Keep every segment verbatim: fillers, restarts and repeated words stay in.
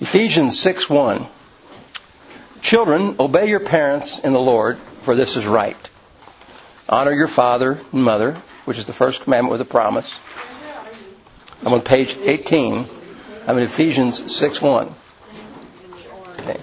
Ephesians six one. Children, obey your parents in the Lord, for this is right. Honor your father and mother, which is the first commandment with a promise. I'm on page eighteen. I'm in Ephesians six one. Okay.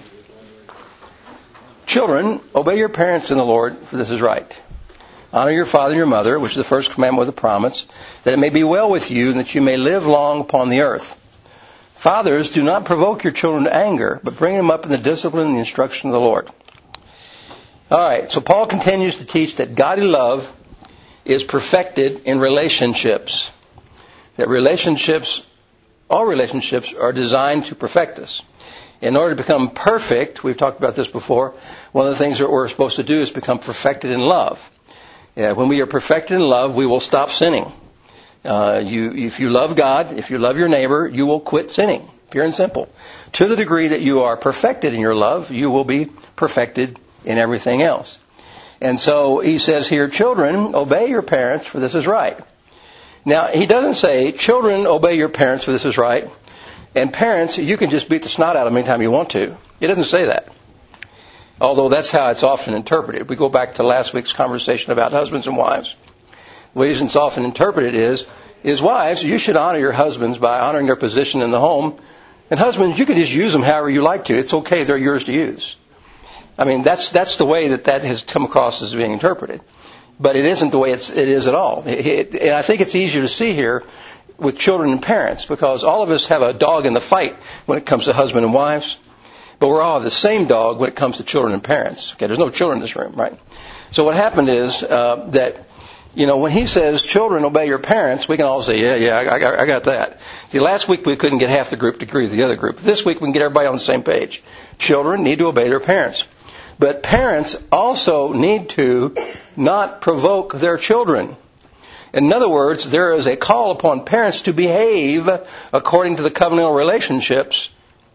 Children, obey your parents in the Lord, for this is right. Honor your father and your mother, which is the first commandment with a promise, that it may be well with you and that you may live long upon the earth. Fathers, do not provoke your children to anger, but bring them up in the discipline and the instruction of the Lord. All right, so Paul continues to teach that godly love is perfected in relationships. That relationships, all relationships, are designed to perfect us. In order to become perfect, we've talked about this before, one of the things that we're supposed to do is become perfected in love. Yeah, when we are perfected in love, we will stop sinning. Uh, you, if you love God, if you love your neighbor, you will quit sinning. Pure and simple. To the degree that you are perfected in your love, you will be perfected in everything else. And so he says here, children, obey your parents, for this is right. Now, he doesn't say, children, obey your parents, for this is right. And parents, you can just beat the snot out of them anytime you want to. It doesn't say that. Although that's how it's often interpreted. We go back to last week's conversation about husbands and wives. The reason it's often interpreted is, is wives, you should honor your husbands by honoring their position in the home. And husbands, you can just use them however you like to. It's okay, they're yours to use. I mean, that's that's the way that that has come across as being interpreted. But it isn't the way it's, it is at all. It, it, and I think it's easier to see here with children and parents, because all of us have a dog in the fight when it comes to husband and wives. But we're all the same dog when it comes to children and parents. Okay, there's no children in this room, right? So what happened is uh, that, you know, when he says, children, obey your parents, we can all say, yeah, yeah, I, I, I got that. See, last week we couldn't get half the group to agree with the other group. This week we can get everybody on the same page. Children need to obey their parents. But parents also need to not provoke their children. In other words, there is a call upon parents to behave according to the covenantal relationships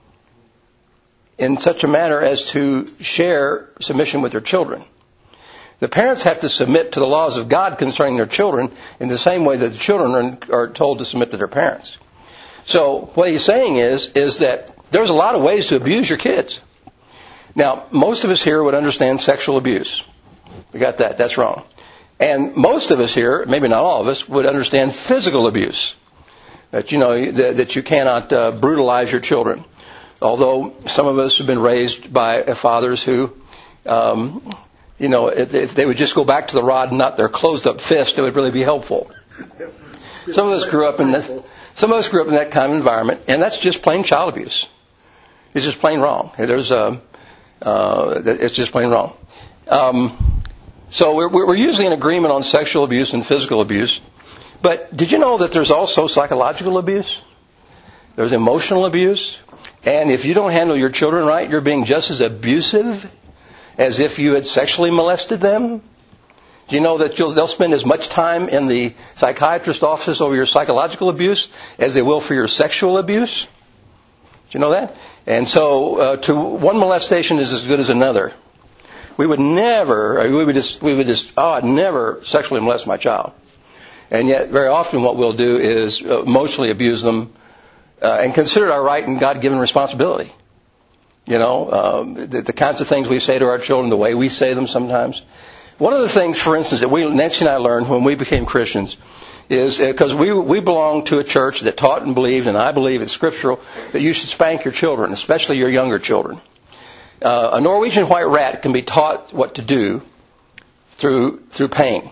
in such a manner as to share submission with their children. The parents have to submit to the laws of God concerning their children in the same way that the children are, are told to submit to their parents. So what he's saying is, is that there's a lot of ways to abuse your kids. Now, most of us here would understand sexual abuse. We got that. That's wrong. And most of us here, maybe not all of us, would understand physical abuse. That, you know, that, that you cannot uh, brutalize your children. Although some of us have been raised by fathers who, um, you know, if, if they would just go back to the rod and not their closed-up fist, it would really be helpful. Some of us grew up in that, some of us grew up in that kind of environment, and that's just plain child abuse. It's just plain wrong. There's a, uh, it's just plain wrong. Um, so we're, we're usually in agreement on sexual abuse and physical abuse. But did you know that there's also psychological abuse? There's emotional abuse. And if you don't handle your children right, you're being just as abusive as if you had sexually molested them. Do you know that you'll, they'll spend as much time in the psychiatrist's office over your psychological abuse as they will for your sexual abuse? Do you know that? And so uh, to one molestation is as good as another. We would never, we would just, we would just, oh, I'd never sexually molest my child. And yet very often what we'll do is emotionally abuse them uh, and consider it our right and God-given responsibility. You know, um, the, the kinds of things we say to our children, the way we say them sometimes. One of the things, for instance, that we, Nancy and I learned when we became Christians is because we we belong to a church that taught and believed, and I believe it's scriptural, that you should spank your children, especially your younger children. Uh, a Norwegian white rat can be taught what to do through through pain.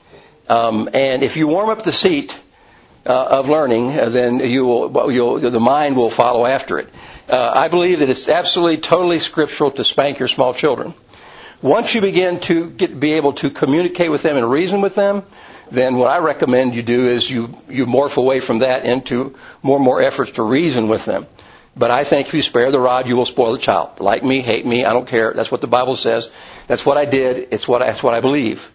Um, and if you warm up the seat uh, of learning, uh, then you will, you'll, the mind will follow after it. Uh, I believe that it's absolutely, totally scriptural to spank your small children. Once you begin to get, be able to communicate with them and reason with them, then what I recommend you do is you, you morph away from that into more and more efforts to reason with them. But I think if you spare the rod, you will spoil the child. Like me, hate me, I don't care. That's what the Bible says. That's what I did. It's what I, that's what I believe.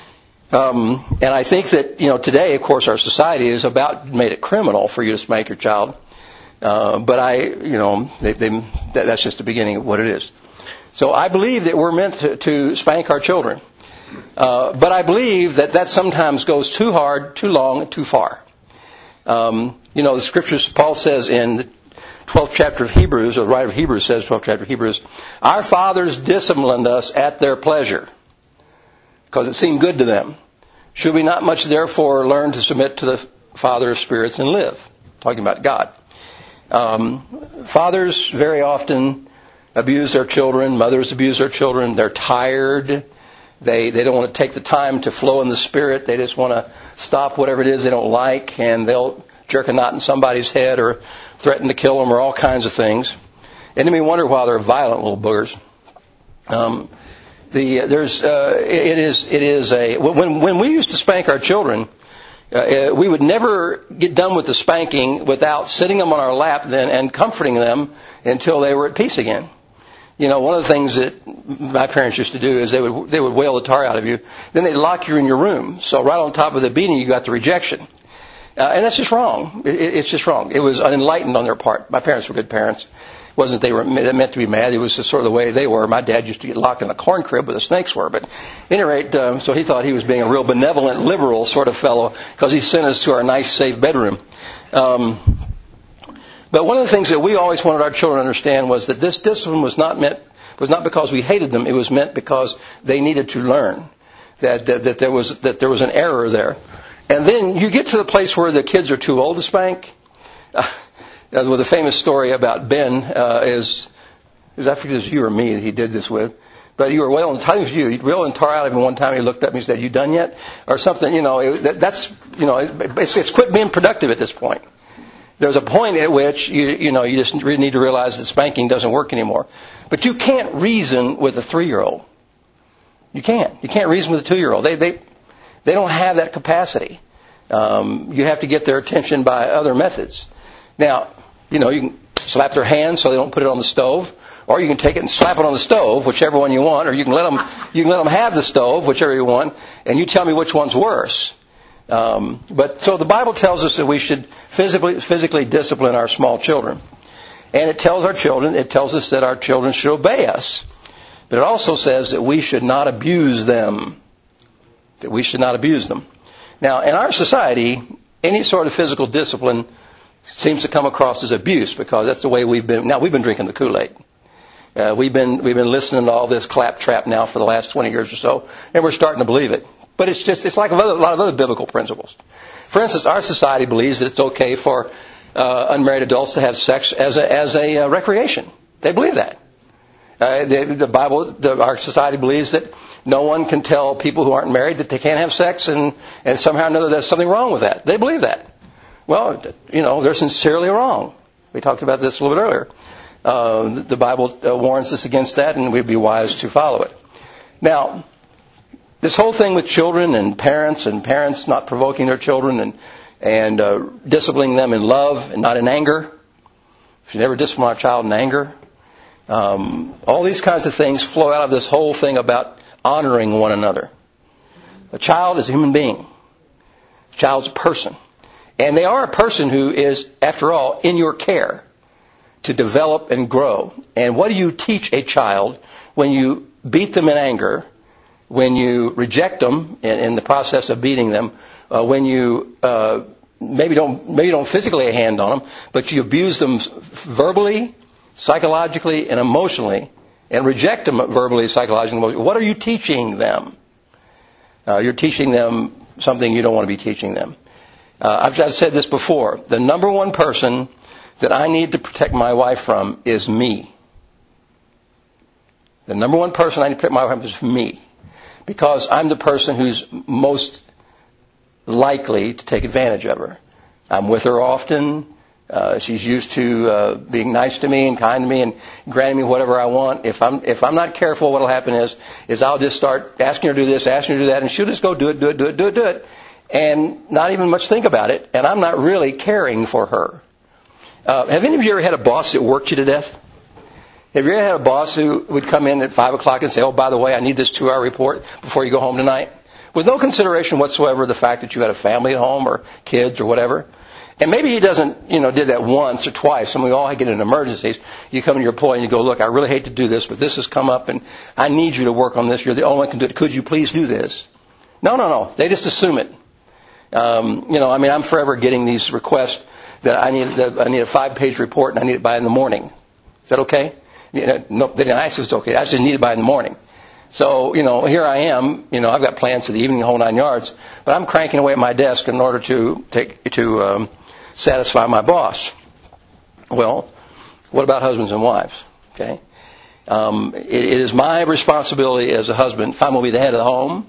Um, and I think that, you know, today, of course, our society has about made it criminal for you to spank your child. Uh, but I, you know, they, they, that, that's just the beginning of what it is. So I believe that we're meant to, to spank our children. Uh, but I believe that that sometimes goes too hard, too long, and too far. Um, you know, the scriptures, Paul says in twelfth chapter of Hebrews, or the writer of Hebrews says, twelfth chapter of Hebrews, our fathers disciplined us at their pleasure, because it seemed good to them. Should we not much therefore learn to submit to the Father of spirits and live? Talking about God. Um, fathers very often abuse their children. Mothers abuse their children. They're tired. They they don't want to take the time to flow in the Spirit. They just want to stop whatever it is they don't like, and they'll jerk a knot in somebody's head or threaten to kill them or all kinds of things. And then we wonder why they're violent little boogers. Um, the there's uh, it is it is a when when we used to spank our children, uh, we would never get done with the spanking without sitting them on our lap then and comforting them until they were at peace again. You know, one of the things that my parents used to do is they would they would wail the tar out of you. Then they'd lock you in your room. So right on top of the beating, you got the rejection. Uh, and that's just wrong. It, it's just wrong. It was unenlightened on their part. My parents were good parents. It wasn't that they were meant to be mad. It was just sort of the way they were. My dad used to get locked in a corn crib where the snakes were. But at any rate, uh, so he thought he was being a real benevolent, liberal sort of fellow because he sent us to our nice, safe bedroom. Um, but one of the things that we always wanted our children to understand was that this discipline was not meant, was not because we hated them. It was meant because they needed to learn that, that, that there was, that there was an error there. And then you get to the place where the kids are too old to spank. Uh, well, the famous story about Ben uh, is, is, I forget if it was you or me that he did this with, but you were wailing, I think it was you, you wailing tar out of him one time. He looked up and he said, "You done yet?" Or something. You know, it, that, that's, you know, it's, it's quit being productive at this point. There's a point at which you, you know, you just really need to realize that spanking doesn't work anymore. But you can't reason with a three-year-old. You can't. You can't reason with a two-year-old. They, they, They don't have that capacity. Um, you have to get their attention by other methods. Now, you know, you can slap their hands so they don't put it on the stove, or you can take it and slap it on the stove, whichever one you want, or you can let them you can let them have the stove, whichever you want, and you tell me which one's worse. Um, but so the Bible tells us that we should physically physically discipline our small children, and it tells our children, it tells us that our children should obey us, but it also says that we should not abuse them. That we should not abuse them. Now, in our society, any sort of physical discipline seems to come across as abuse because that's the way we've been. Now, we've been drinking the Kool-Aid. Uh, we've been we've been listening to all this claptrap now for the last twenty years or so, and we're starting to believe it. But it's just it's like a lot of other biblical principles. For instance, our society believes that it's okay for uh, unmarried adults to have sex as a as a uh, recreation. They believe that. Uh, the, the Bible, the, our society believes that no one can tell people who aren't married that they can't have sex, and, and somehow or another there's something wrong with that. They believe that. Well, you know, they're sincerely wrong. We talked about this a little bit earlier. Uh, the Bible uh, warns us against that, and we'd be wise to follow it. Now, this whole thing with children and parents and parents not provoking their children and, and uh, disciplining them in love and not in anger. If you never discipline our child in anger. Um, all these kinds of things flow out of this whole thing about honoring one another. A child is a human being. A child's a person. And they are a person who is, after all, in your care to develop and grow. And what do you teach a child when you beat them in anger, when you reject them in, in the process of beating them, uh, when you uh, maybe don't maybe don't physically lay a hand on them, but you abuse them verbally, psychologically, and emotionally, and reject them verbally, psychologically, and emotionally? What are you teaching them? Uh, you're teaching them something you don't want to be teaching them. Uh, I've, I've said this before. The number one person that I need to protect my wife from is me. The number one person I need to protect my wife from is me. Because I'm the person who's most likely to take advantage of her. I'm with her often. Uh, she's used to uh, being nice to me and kind to me and granting me whatever I want. If I'm if I'm not careful, what'll happen is is I'll just start asking her to do this, asking her to do that, and she'll just go do it, do it, do it, do it, do it, and not even much think about it. And I'm not really caring for her. Uh, have any of you ever had a boss that worked you to death? Have you ever had a boss who would come in at five o'clock and say, "Oh, by the way, I need this two-hour report before you go home tonight," with no consideration whatsoever of the fact that you had a family at home or kids or whatever? And maybe he doesn't, you know, did that once or twice. And we all get in emergencies. You come to your employer and you go, "Look, I really hate to do this, but this has come up and I need you to work on this. You're the only one who can do it. Could you please do this?" No, no, no. They just assume it. Um, you know, I mean, I'm forever getting these requests that I need that I need a five-page report and I need it by in the morning. Is that okay? You know, no, they didn't ask if it's okay. I just need it by in the morning. So, you know, here I am. You know, I've got plans for the evening, the whole nine yards, but I'm cranking away at my desk in order to take to um, satisfy my boss. Well, what about husbands and wives? Okay, um, it, it is my responsibility as a husband, if I'm going to be the head of the home,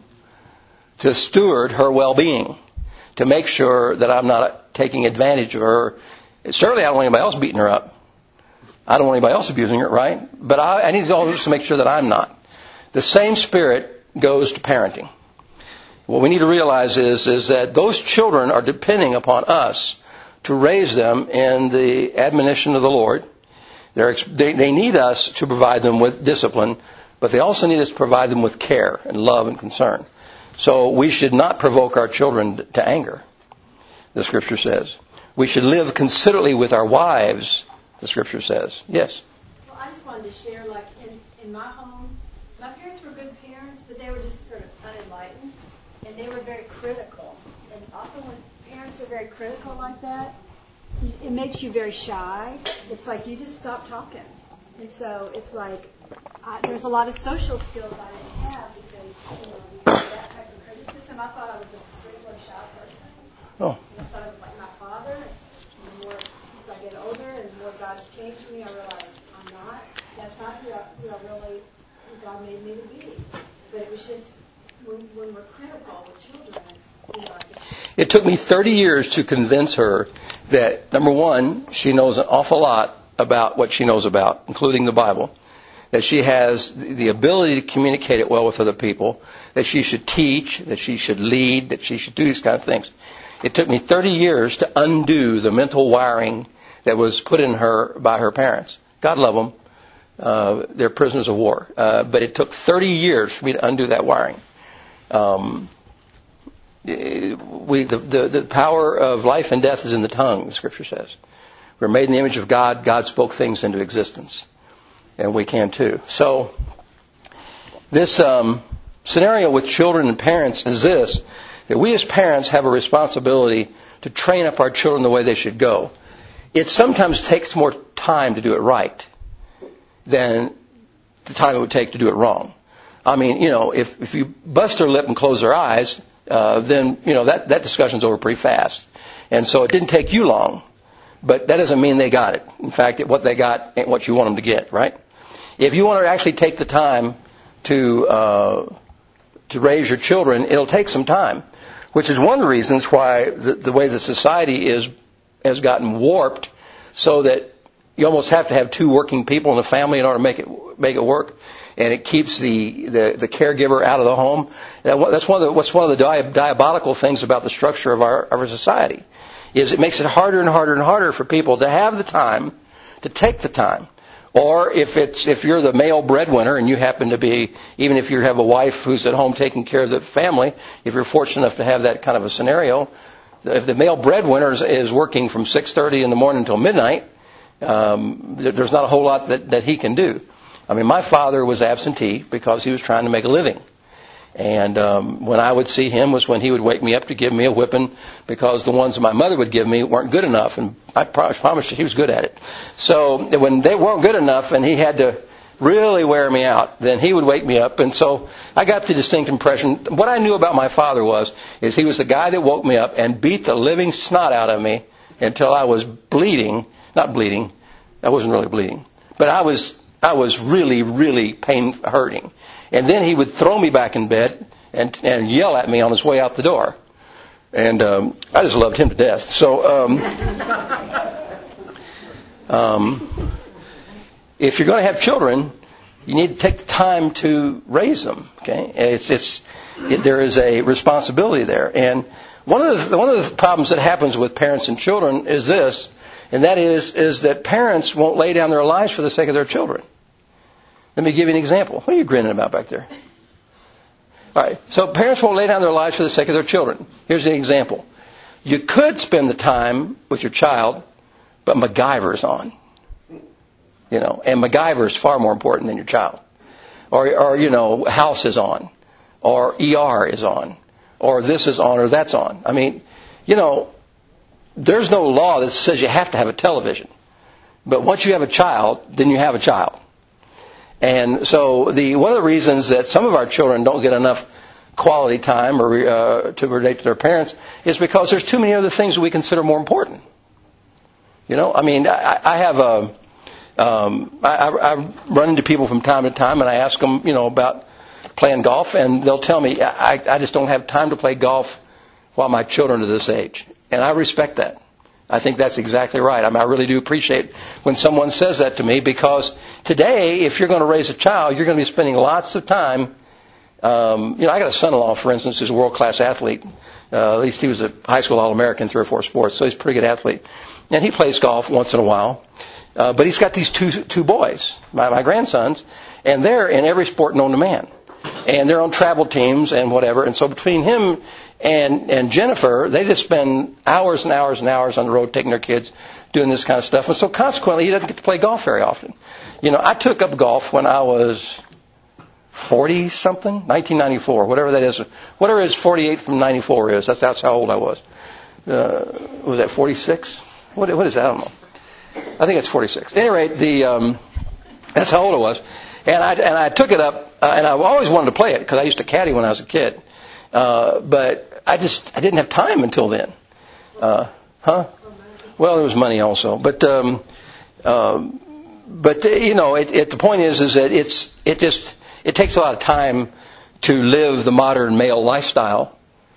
to steward her well-being, to make sure that I'm not taking advantage of her. Certainly, I don't want anybody else beating her up. I don't want anybody else abusing her, right? But I, I need to also make sure that I'm not. The same spirit goes to parenting. What we need to realize is, is that those children are depending upon us to raise them in the admonition of the Lord. They're, they, they need us to provide them with discipline, but they also need us to provide them with care and love and concern. So we should not provoke our children to anger, the Scripture says. We should live considerately with our wives, the Scripture says. Yes? Well, I just wanted to share, like, in, in my home, my parents were good parents, but they were just sort of unenlightened, and they were very critical. And often when parents are very critical like that, it makes you very shy. It's like you just stop talking. And so it's like, I, there's a lot of social skills I didn't have because, you know, because of that type of criticism. I thought I was an extremely shy person. Oh. And I thought I was like my father. And the more as I get older and the more God's changed me, I realize I'm not. That's not who I, who I really, who God made me to be. But it was just, when, when we're critical with children, you know, it took me thirty years to convince her that, number one, she knows an awful lot about what she knows about, including the Bible, that she has the ability to communicate it well with other people, that she should teach, that she should lead, that she should do these kind of things. It took me thirty years to undo the mental wiring that was put in her by her parents. God love them. Uh, they're prisoners of war. Uh, but it took thirty years for me to undo that wiring. Um, we, the, the, the power of life and death is in the tongue, the Scripture says. We're made in the image of God. God spoke things into existence. And we can too. So this um, scenario with children and parents is this, that we as parents have a responsibility to train up our children the way they should go. It sometimes takes more time to do it right than the time it would take to do it wrong. I mean, you know, if, if you bust their lip and close their eyes, uh, then, you know, that, that discussion's over pretty fast. And so it didn't take you long, but that doesn't mean they got it. In fact, what they got ain't what you want them to get, right? If you want to actually take the time to, uh, to raise your children, it'll take some time, which is one of the reasons why the, the way the society is, has gotten warped so that you almost have to have two working people in the family in order to make it, make it work. And it keeps the, the, the caregiver out of the home. That's one of the, what's one of the di- diabolical things about the structure of our, of our society, is it makes it harder and harder and harder for people to have the time, to take the time. Or if it's, if you're the male breadwinner and you happen to be, even if you have a wife who's at home taking care of the family, if you're fortunate enough to have that kind of a scenario, if the male breadwinner is, is working from six thirty in the morning until midnight, um, there's not a whole lot that, that he can do. I mean, my father was absentee because he was trying to make a living. And um, when I would see him was when he would wake me up to give me a whipping because the ones my mother would give me weren't good enough. And I promised you he was good at it. So when they weren't good enough and he had to really wear me out, then he would wake me up. And so I got the distinct impression, what I knew about my father was, is he was the guy that woke me up and beat the living snot out of me until I was bleeding. Not bleeding. I wasn't really bleeding. But I was... I was really, really pain hurting. And then he would throw me back in bed and, and yell at me on his way out the door. And um, I just loved him to death. So um, um, if you're going to have children, you need to take the time to raise them. Okay, it's it's it, there is a responsibility there. And one of the one of the problems that happens with parents and children is this, and that is is that parents won't lay down their lives for the sake of their children. Let me give you an example. What are you grinning about back there? All right. So parents won't lay down their lives for the sake of their children. Here's an example. You could spend the time with your child, but MacGyver's on. You know, and MacGyver is far more important than your child. Or, or, you know, House is on. Or E R is on. Or this is on or that's on. I mean, you know, there's no law that says you have to have a television. But once you have a child, then you have a child. And so the one of the reasons that some of our children don't get enough quality time or uh, to relate to their parents is because there's too many other things that we consider more important. You know, I mean, I, I have a, um, I, I run into people from time to time, and I ask them, you know, about playing golf, and they'll tell me, I, I just don't have time to play golf while my children are this age. And I respect that. I think that's exactly right. I mean, I really do appreciate when someone says that to me, because today, if you're going to raise a child, you're going to be spending lots of time. Um, you know, I got a son-in-law, for instance, who's a world-class athlete. Uh, at least he was a high school All-American in three or four sports, so he's a pretty good athlete. And he plays golf once in a while. Uh, but he's got these two two boys, my, my grandsons, and they're in every sport known to man. And they're on travel teams and whatever. And so between him and, and Jennifer, they just spend hours and hours and hours on the road taking their kids doing this kind of stuff. And so consequently, he doesn't get to play golf very often. You know, I took up golf when I was forty-something, nineteen ninety-four, whatever that is. Whatever is forty-eight from ninety-four is, that's, that's how old I was. Uh, was that forty-six? What, what is that? I don't know. I think it's forty-six. At any rate, the, um, that's how old I was. And I, and I took it up, uh, and I always wanted to play it because I used to caddy when I was a kid. Uh, but I just, I didn't have time until then. Uh, huh? Well, there was money also. But, um, um, but, you know, it, it, the point is, is that it's, it just, it takes a lot of time to live the modern male lifestyle.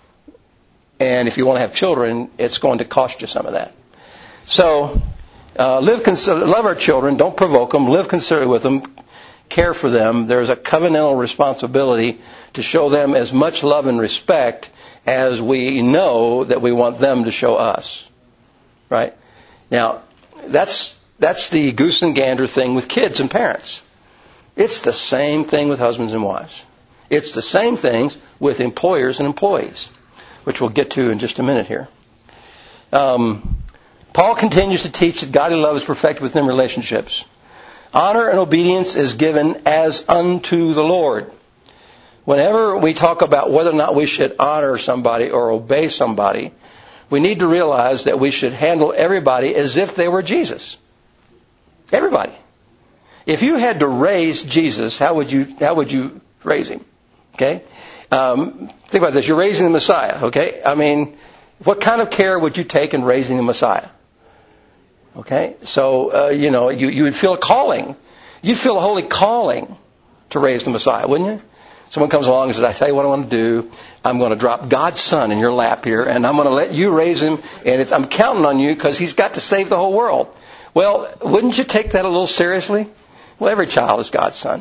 And if you want to have children, it's going to cost you some of that. So, uh, live, consider, love our children, don't provoke them, live considerate with them, care for them. There's a covenantal responsibility to show them as much love and respect as we know that we want them to show us. Right? Now, that's, that's the goose and gander thing with kids and parents. It's the same thing with husbands and wives. It's the same things with employers and employees, which we'll get to in just a minute here. Um, Paul continues to teach that godly love is perfected within relationships. Honor and obedience is given as unto the Lord. Whenever we talk about whether or not we should honor somebody or obey somebody, we need to realize that we should handle everybody as if they were Jesus. Everybody. If you had to raise Jesus, how would you how would you raise him? Okay? Um, think about this. You're raising the Messiah. Okay? I mean, what kind of care would you take in raising the Messiah? Okay? So, uh, you know, you, you would feel a calling. You'd feel a holy calling to raise the Messiah, wouldn't you? Someone comes along and says, I tell you what I want to do. I'm going to drop God's Son in your lap here, and I'm going to let you raise him, and it's, I'm counting on you because he's got to save the whole world. Well, wouldn't you take that a little seriously? Well, every child is God's son.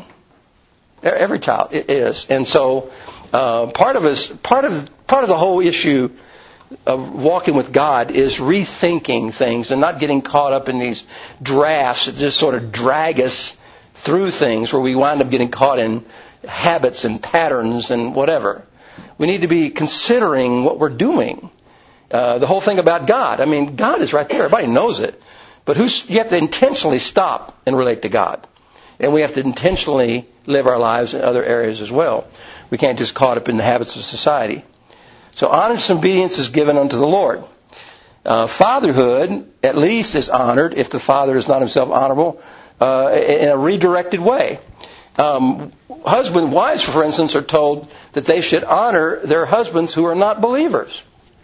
Every child is. And so uh, part of us, part of part of the whole issue of walking with God is rethinking things and not getting caught up in these drafts that just sort of drag us through things where we wind up getting caught in habits and patterns and whatever. We need to be considering what we're doing. Uh, the whole thing about God. I mean, God is right there. Everybody knows it. But who's, you have to intentionally stop and relate to God. And we have to intentionally live our lives in other areas as well. We can't just caught up in the habits of society. So honor and obedience is given unto the Lord. Uh, fatherhood, at least, is honored if the father is not himself honorable uh, in a redirected way. Um, husband, wives, for instance, are told that they should honor their husbands who are not believers.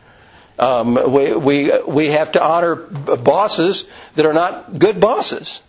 Um, we, we, we have to honor bosses that are not good bosses.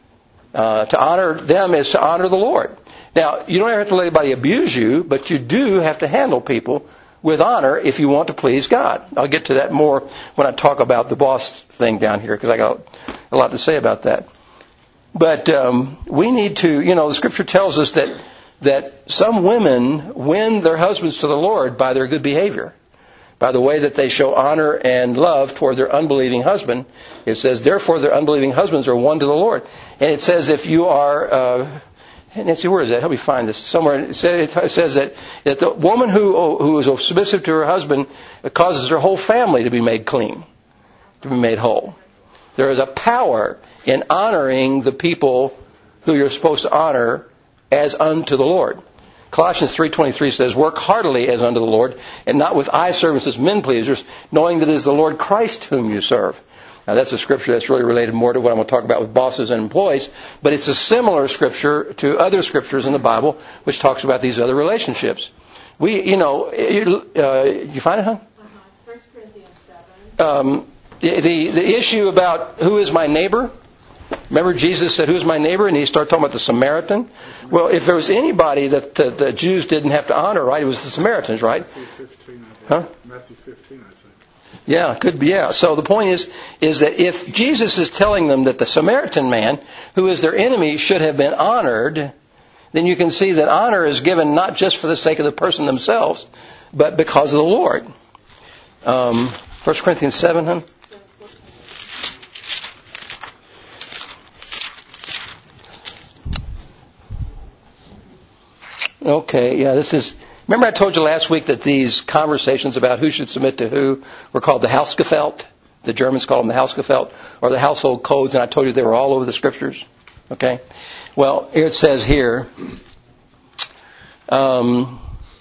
Uh, to honor them is to honor the Lord. Now, you don't ever have to let anybody abuse you, but you do have to handle people with honor if you want to please God. I'll get to that more when I talk about the boss thing down here, because I got a lot to say about that. But um, we need to, you know, the Scripture tells us that that some women win their husbands to the Lord by their good behavior, by the way that they show honor and love toward their unbelieving husband. It says, therefore, their unbelieving husbands are won to the Lord. And it says if you are, uh, Nancy, where is that? Help me find this. Somewhere it says that, that the woman who, who is submissive to her husband causes her whole family to be made clean, to be made whole. There is a power in honoring the people who you're supposed to honor as unto the Lord. Colossians three twenty-three says, work heartily as unto the Lord, and not with eye service as men pleasers, knowing that it is the Lord Christ whom you serve. Now that's a scripture that's really related more to what I'm going to talk about with bosses and employees, but it's a similar scripture to other scriptures in the Bible which talks about these other relationships. We, you know, you, uh, you find it, huh? Uh-huh. It's First Corinthians seven. Um, the, the the issue about who is my neighbor. Remember Jesus said, who's my neighbor? And he started talking about the Samaritan. Well, if there was anybody that the, the Jews didn't have to honor, right, it was the Samaritans, right? Matthew fifteen, I think. Huh? Matthew fifteen, I think. Yeah, could be, yeah. So the point is, is that if Jesus is telling them that the Samaritan man, who is their enemy, should have been honored, then you can see that honor is given not just for the sake of the person themselves, but because of the Lord. Um, First Corinthians seven, huh? Okay, yeah, this is... Remember I told you last week that these conversations about who should submit to who were called the Hausgefällt? The Germans call them the Hausgefällt, or the household codes, and I told you they were all over the scriptures. Okay? Well, it says here, um,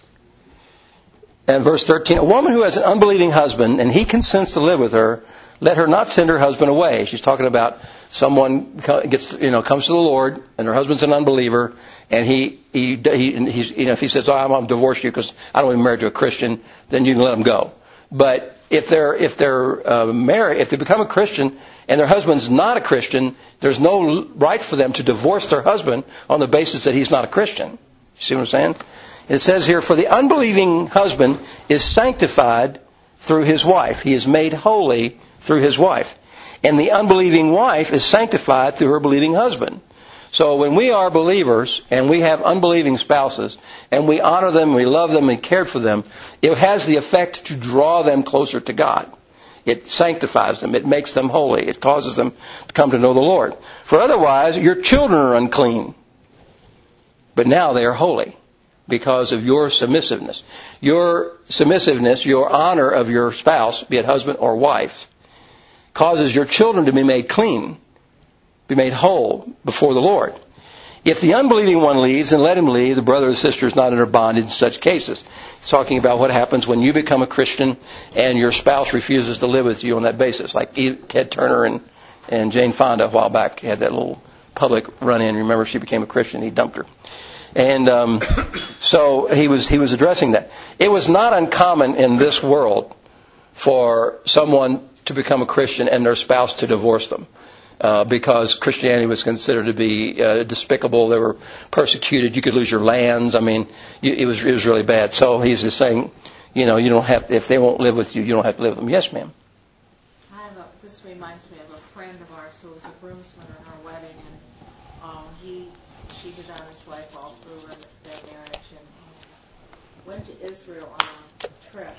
in verse thirteen, a woman who has an unbelieving husband, and he consents to live with her, let her not send her husband away. She's talking about someone gets, you know, comes to the Lord, and her husband's an unbeliever, and he, he, he he's, you know, if he says, "Oh, I'm going to divorce you because I don't want to be married to a Christian," then you can let him go. But if they're if they're uh, married, if they become a Christian and their husband's not a Christian, there's no right for them to divorce their husband on the basis that he's not a Christian. You see what I'm saying? It says here, for the unbelieving husband is sanctified through his wife. He is made holy through his wife. And the unbelieving wife is sanctified through her believing husband. So when we are believers and we have unbelieving spouses and we honor them, we love them and care for them, it has the effect to draw them closer to God. It sanctifies them. It makes them holy. It causes them to come to know the Lord. For otherwise, your children are unclean. But now they are holy because of your submissiveness. Your submissiveness, your honor of your spouse, be it husband or wife, causes your children to be made clean, be made whole before the Lord. If the unbelieving one leaves, then let him leave. The brother or sister is not under bondage in such cases. It's talking about what happens when you become a Christian and your spouse refuses to live with you on that basis. Like Ted Turner and, and Jane Fonda a while back had that little public run-in. Remember, she became a Christian. He dumped her. And um, so he was he was addressing that. It was not uncommon in this world for someone to become a Christian and their spouse to divorce them. Uh, because Christianity was considered to be uh, despicable. They were persecuted. You could lose your lands. I mean, you, it was it was really bad. So he's just saying, you know, you don't have if they won't live with you, you don't have to live with them. Yes, ma'am. I have a, this reminds me of a friend of ours who was a groomsman at her wedding, and um, he cheated on his wife all through her, their marriage, and um, went to Israel on a trip,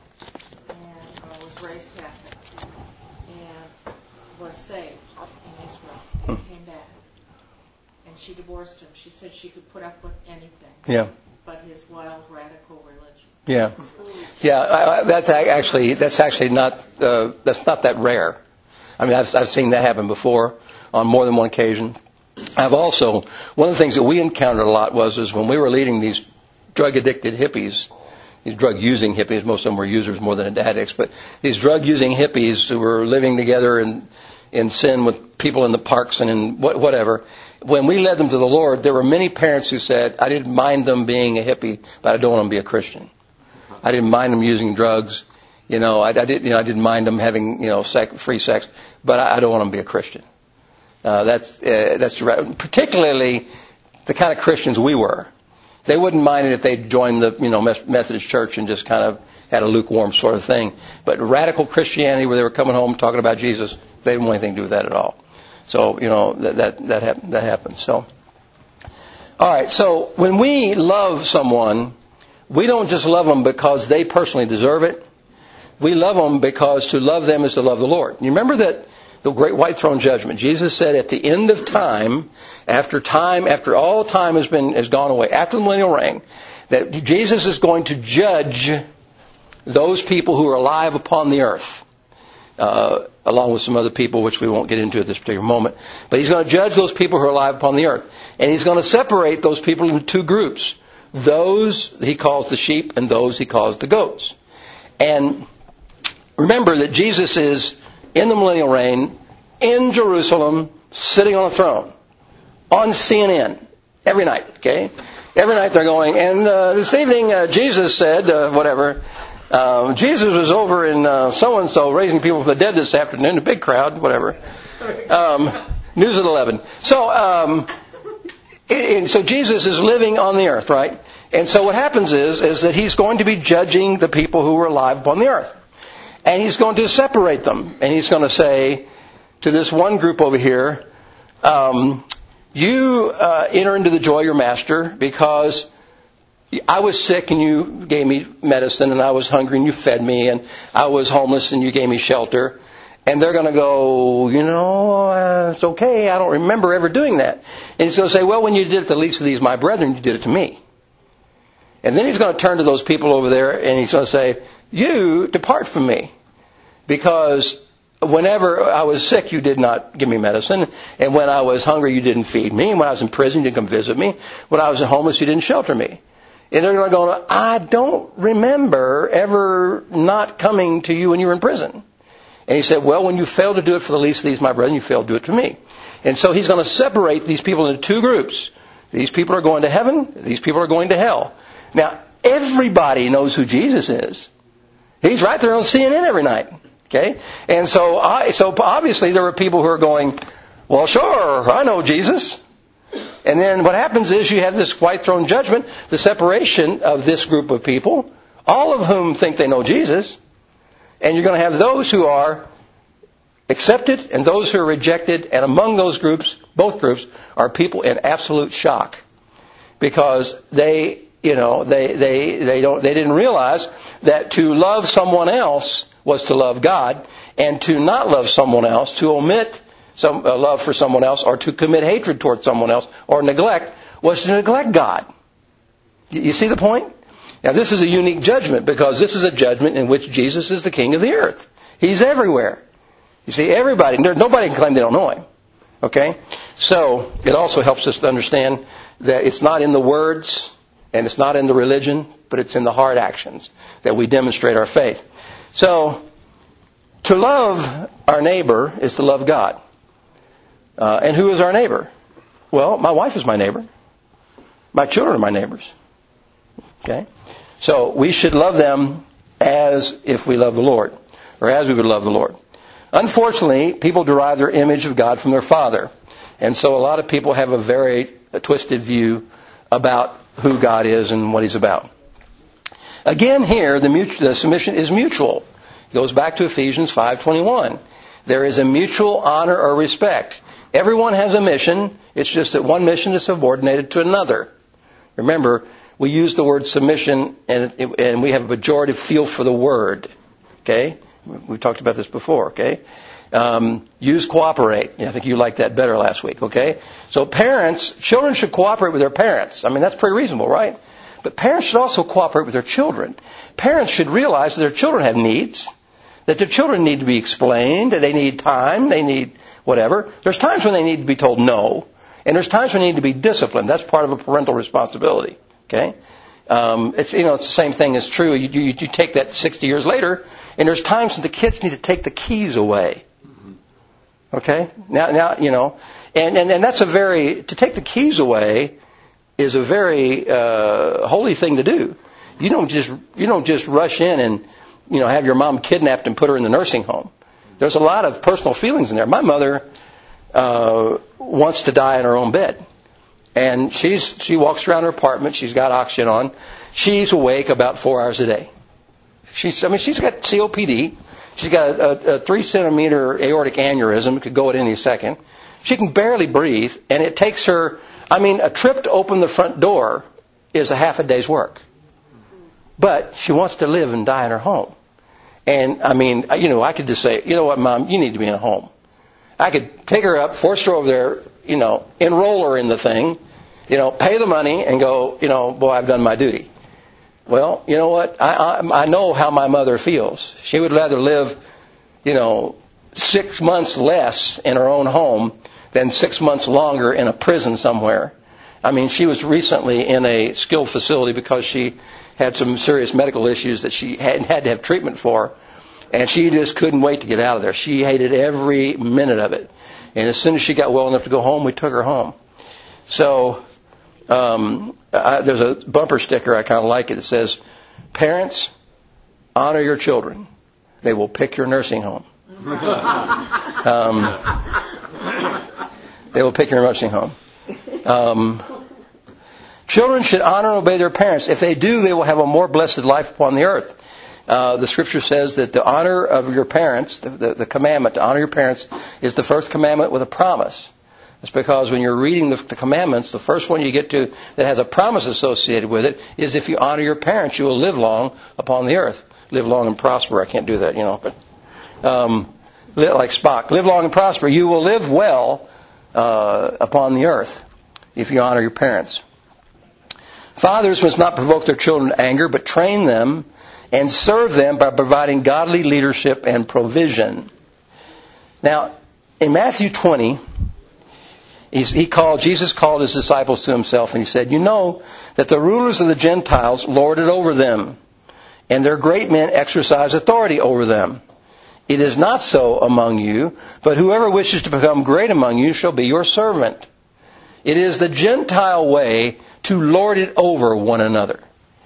and uh, was raised Catholic, and was saved in Israel, and came back. And she divorced him. She said she could put up with anything. Yeah. But his wild, radical religion. Yeah. Yeah. I, I, that's actually that's actually not uh, that's not that rare. I mean, I've I've seen that happen before on more than one occasion. I've also one of the things that we encountered a lot was is when we were leading these drug addicted hippies. These drug-using hippies, most of them were users more than addicts, but these drug-using hippies who were living together in, in sin with people in the parks and in whatever, when we led them to the Lord, there were many parents who said, I didn't mind them being a hippie, but I don't want them to be a Christian. I didn't mind them using drugs. You know, I, I, didn't, you know, I didn't mind them having, you know, sex, free sex, but I, I don't want them to be a Christian. Uh, that's, uh, that's right. Particularly the kind of Christians we were. They wouldn't mind it if they joined the, you know, Methodist Church and just kind of had a lukewarm sort of thing. But radical Christianity, where they were coming home talking about Jesus, they didn't want anything to do with that at all. So, you know, that that that, hap- that happens. So, all right. So when we love someone, we don't just love them because they personally deserve it. We love them because to love them is to love the Lord. You remember that the great white throne judgment. Jesus said at the end of time, after time, after all time has been has gone away, after the millennial reign, that Jesus is going to judge those people who are alive upon the earth, uh, along with some other people, which we won't get into at this particular moment. But he's going to judge those people who are alive upon the earth. And he's going to separate those people into two groups. those he calls the sheep and those he calls the goats. And remember that Jesus is in the millennial reign in Jerusalem, sitting on a throne, on C N N, every night, okay? Every night they're going, and uh, this evening uh, Jesus said, uh, whatever, uh, Jesus was over in uh, so-and-so raising people from the dead this afternoon, a big crowd, whatever. Um, news at eleven. So, um, and so Jesus is living on the earth, right? And so what happens is, is that he's going to be judging the people who were alive upon the earth. And he's going to separate them. And he's going to say to this one group over here, um, you uh, enter into the joy of your master because I was sick and you gave me medicine, and I was hungry and you fed me, and I was homeless and you gave me shelter. And they're going to go, you know, uh, it's okay, I don't remember ever doing that. And he's going to say, well, when you did it to the least of these, my brethren, you did it to me. And then he's going to turn to those people over there and he's going to say, you depart from me, because whenever I was sick, you did not give me medicine. And when I was hungry, you didn't feed me. And when I was in prison, you didn't come visit me. When I was homeless, you didn't shelter me. And they're going to go, I don't remember ever not coming to you when you were in prison. And he said, well, when you failed to do it for the least of these, my brethren, you failed to do it to me. And so he's going to separate these people into two groups. These people are going to heaven. These people are going to hell. Now, everybody knows who Jesus is. He's right there on C N N every night. Okay? And so, I, so obviously there were people who are going, well, sure, I know Jesus. And then what happens is you have this white throne judgment, the separation of this group of people, all of whom think they know Jesus. And you're going to have those who are accepted and those who are rejected. And among those groups, both groups, are people in absolute shock. Because they, you know, they, they, they don't, they didn't realize that to love someone else was to love God, and to not love someone else, to omit some uh, love for someone else, or to commit hatred towards someone else, or neglect, was to neglect God. You, you see the point? Now, this is a unique judgment, because this is a judgment in which Jesus is the King of the earth. He's everywhere. You see, everybody, nobody can claim they don't know Him. Okay? So, it also helps us to understand that it's not in the words, and it's not in the religion, but it's in the hard actions that we demonstrate our faith. So, to love our neighbor is to love God. Uh, and who is our neighbor? Well, my wife is my neighbor. My children are my neighbors. Okay? So, we should love them as if we love the Lord, or as we would love the Lord. Unfortunately, people derive their image of God from their father. And so a lot of people have a very a twisted view about who God is and what He's about. Again, here, the, mutual, the submission is mutual. It goes back to Ephesians five twenty-one. There is a mutual honor or respect. Everyone has a mission. It's just that one mission is subordinated to another. Remember, we use the word submission, and, and we have a pejorative feel for the word. Okay? We've talked about this before. Okay? Um, use cooperate. I think you liked that better last week. Okay? So parents, children should cooperate with their parents. I mean, that's pretty reasonable, right? But parents should also cooperate with their children. Parents should realize that their children have needs, that their children need to be explained, that they need time, they need whatever. There's times when they need to be told no, and there's times when they need to be disciplined. That's part of a parental responsibility. Okay, um, it's you know it's the same thing is true. You, you, you take that sixty years later, and there's times when the kids need to take the keys away. Okay, now now you know, and and, and that's a very to take the keys away is a very uh, holy thing to do. You don't just you don't just rush in and you know have your mom kidnapped and put her in the nursing home. There's a lot of personal feelings in there. My mother uh, wants to die in her own bed, and she's she walks around her apartment. She's got oxygen on. She's awake about four hours a day. She's I mean she's got C O P D. She's got a, a three centimeter aortic aneurysm. It could go at any second. She can barely breathe, and it takes her. I mean, a trip to open the front door is a half a day's work. But she wants to live and die in her home. And, I mean, you know, I could just say, you know what, Mom, you need to be in a home. I could take her up, force her over there, you know, enroll her in the thing, you know, pay the money and go, you know, boy, I've done my duty. Well, you know what? I, I, I know how my mother feels. She would rather live, you know, six months less in her own home than six months longer in a prison somewhere. I mean, she was recently in a skilled facility because she had some serious medical issues that she had, had to have treatment for. And she just couldn't wait to get out of there. She hated every minute of it. And as soon as she got well enough to go home, we took her home. So um, I, there's a bumper sticker, I kind of like it. It says, "Parents, honor your children. They will pick your nursing home." um, they will pick your nursing home. Um, children should honor and obey their parents. If they do, they will have a more blessed life upon the earth. Uh, the scripture says that the honor of your parents, the, the, the commandment to honor your parents, is the first commandment with a promise. It's because when you're reading the, the commandments, the first one you get to that has a promise associated with it is if you honor your parents, you will live long upon the earth. Live long and prosper. I can't do that, you know. But um, like Spock, live long and prosper. You will live well uh, upon the earth if you honor your parents. Fathers must not provoke their children to anger, but train them and serve them by providing godly leadership and provision. Now, in Matthew twenty, he's, he called, Jesus called his disciples to himself, and he said, "You know that the rulers of the Gentiles lord it over them, and their great men exercise authority over them. It is not so among you, but whoever wishes to become great among you shall be your servant. It is the Gentile way to lord it over one another."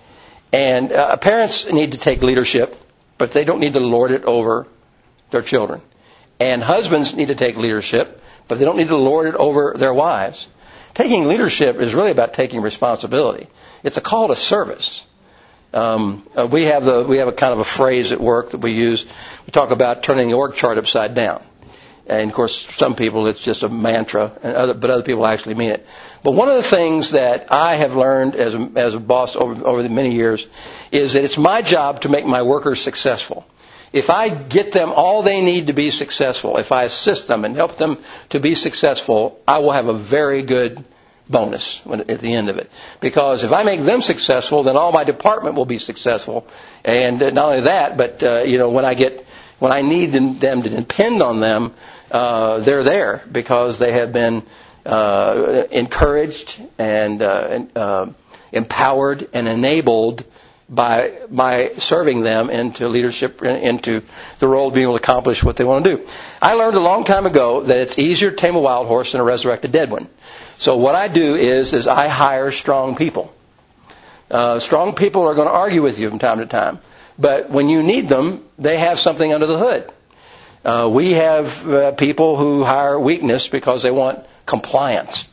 And uh, parents need to take leadership, but they don't need to lord it over their children. And husbands need to take leadership, but they don't need to lord it over their wives. Taking leadership is really about taking responsibility. It's a call to service. Um, uh, we have the we have a kind of a phrase at work that we use. We talk about turning the org chart upside down. And of course, some people it's just a mantra, and other, but other people actually mean it. But one of the things that I have learned as a, as a boss over, over the many years is that it's my job to make my workers successful. If I get them all they need to be successful, if I assist them and help them to be successful, I will have a very good bonus at the end of it. Because if I make them successful, then all my department will be successful. And not only that, but uh, you know, when I get when I need them to depend on them, uh, they're there because they have been uh, encouraged and uh, uh, empowered and enabled by by serving them into leadership, into the role of being able to accomplish what they want to do. I learned a long time ago that it's easier to tame a wild horse than to resurrect a dead one. So what I do is, is I hire strong people. Uh, strong people are going to argue with you from time to time. But when you need them, they have something under the hood. Uh, we have uh, people who hire weakness because they want compliance.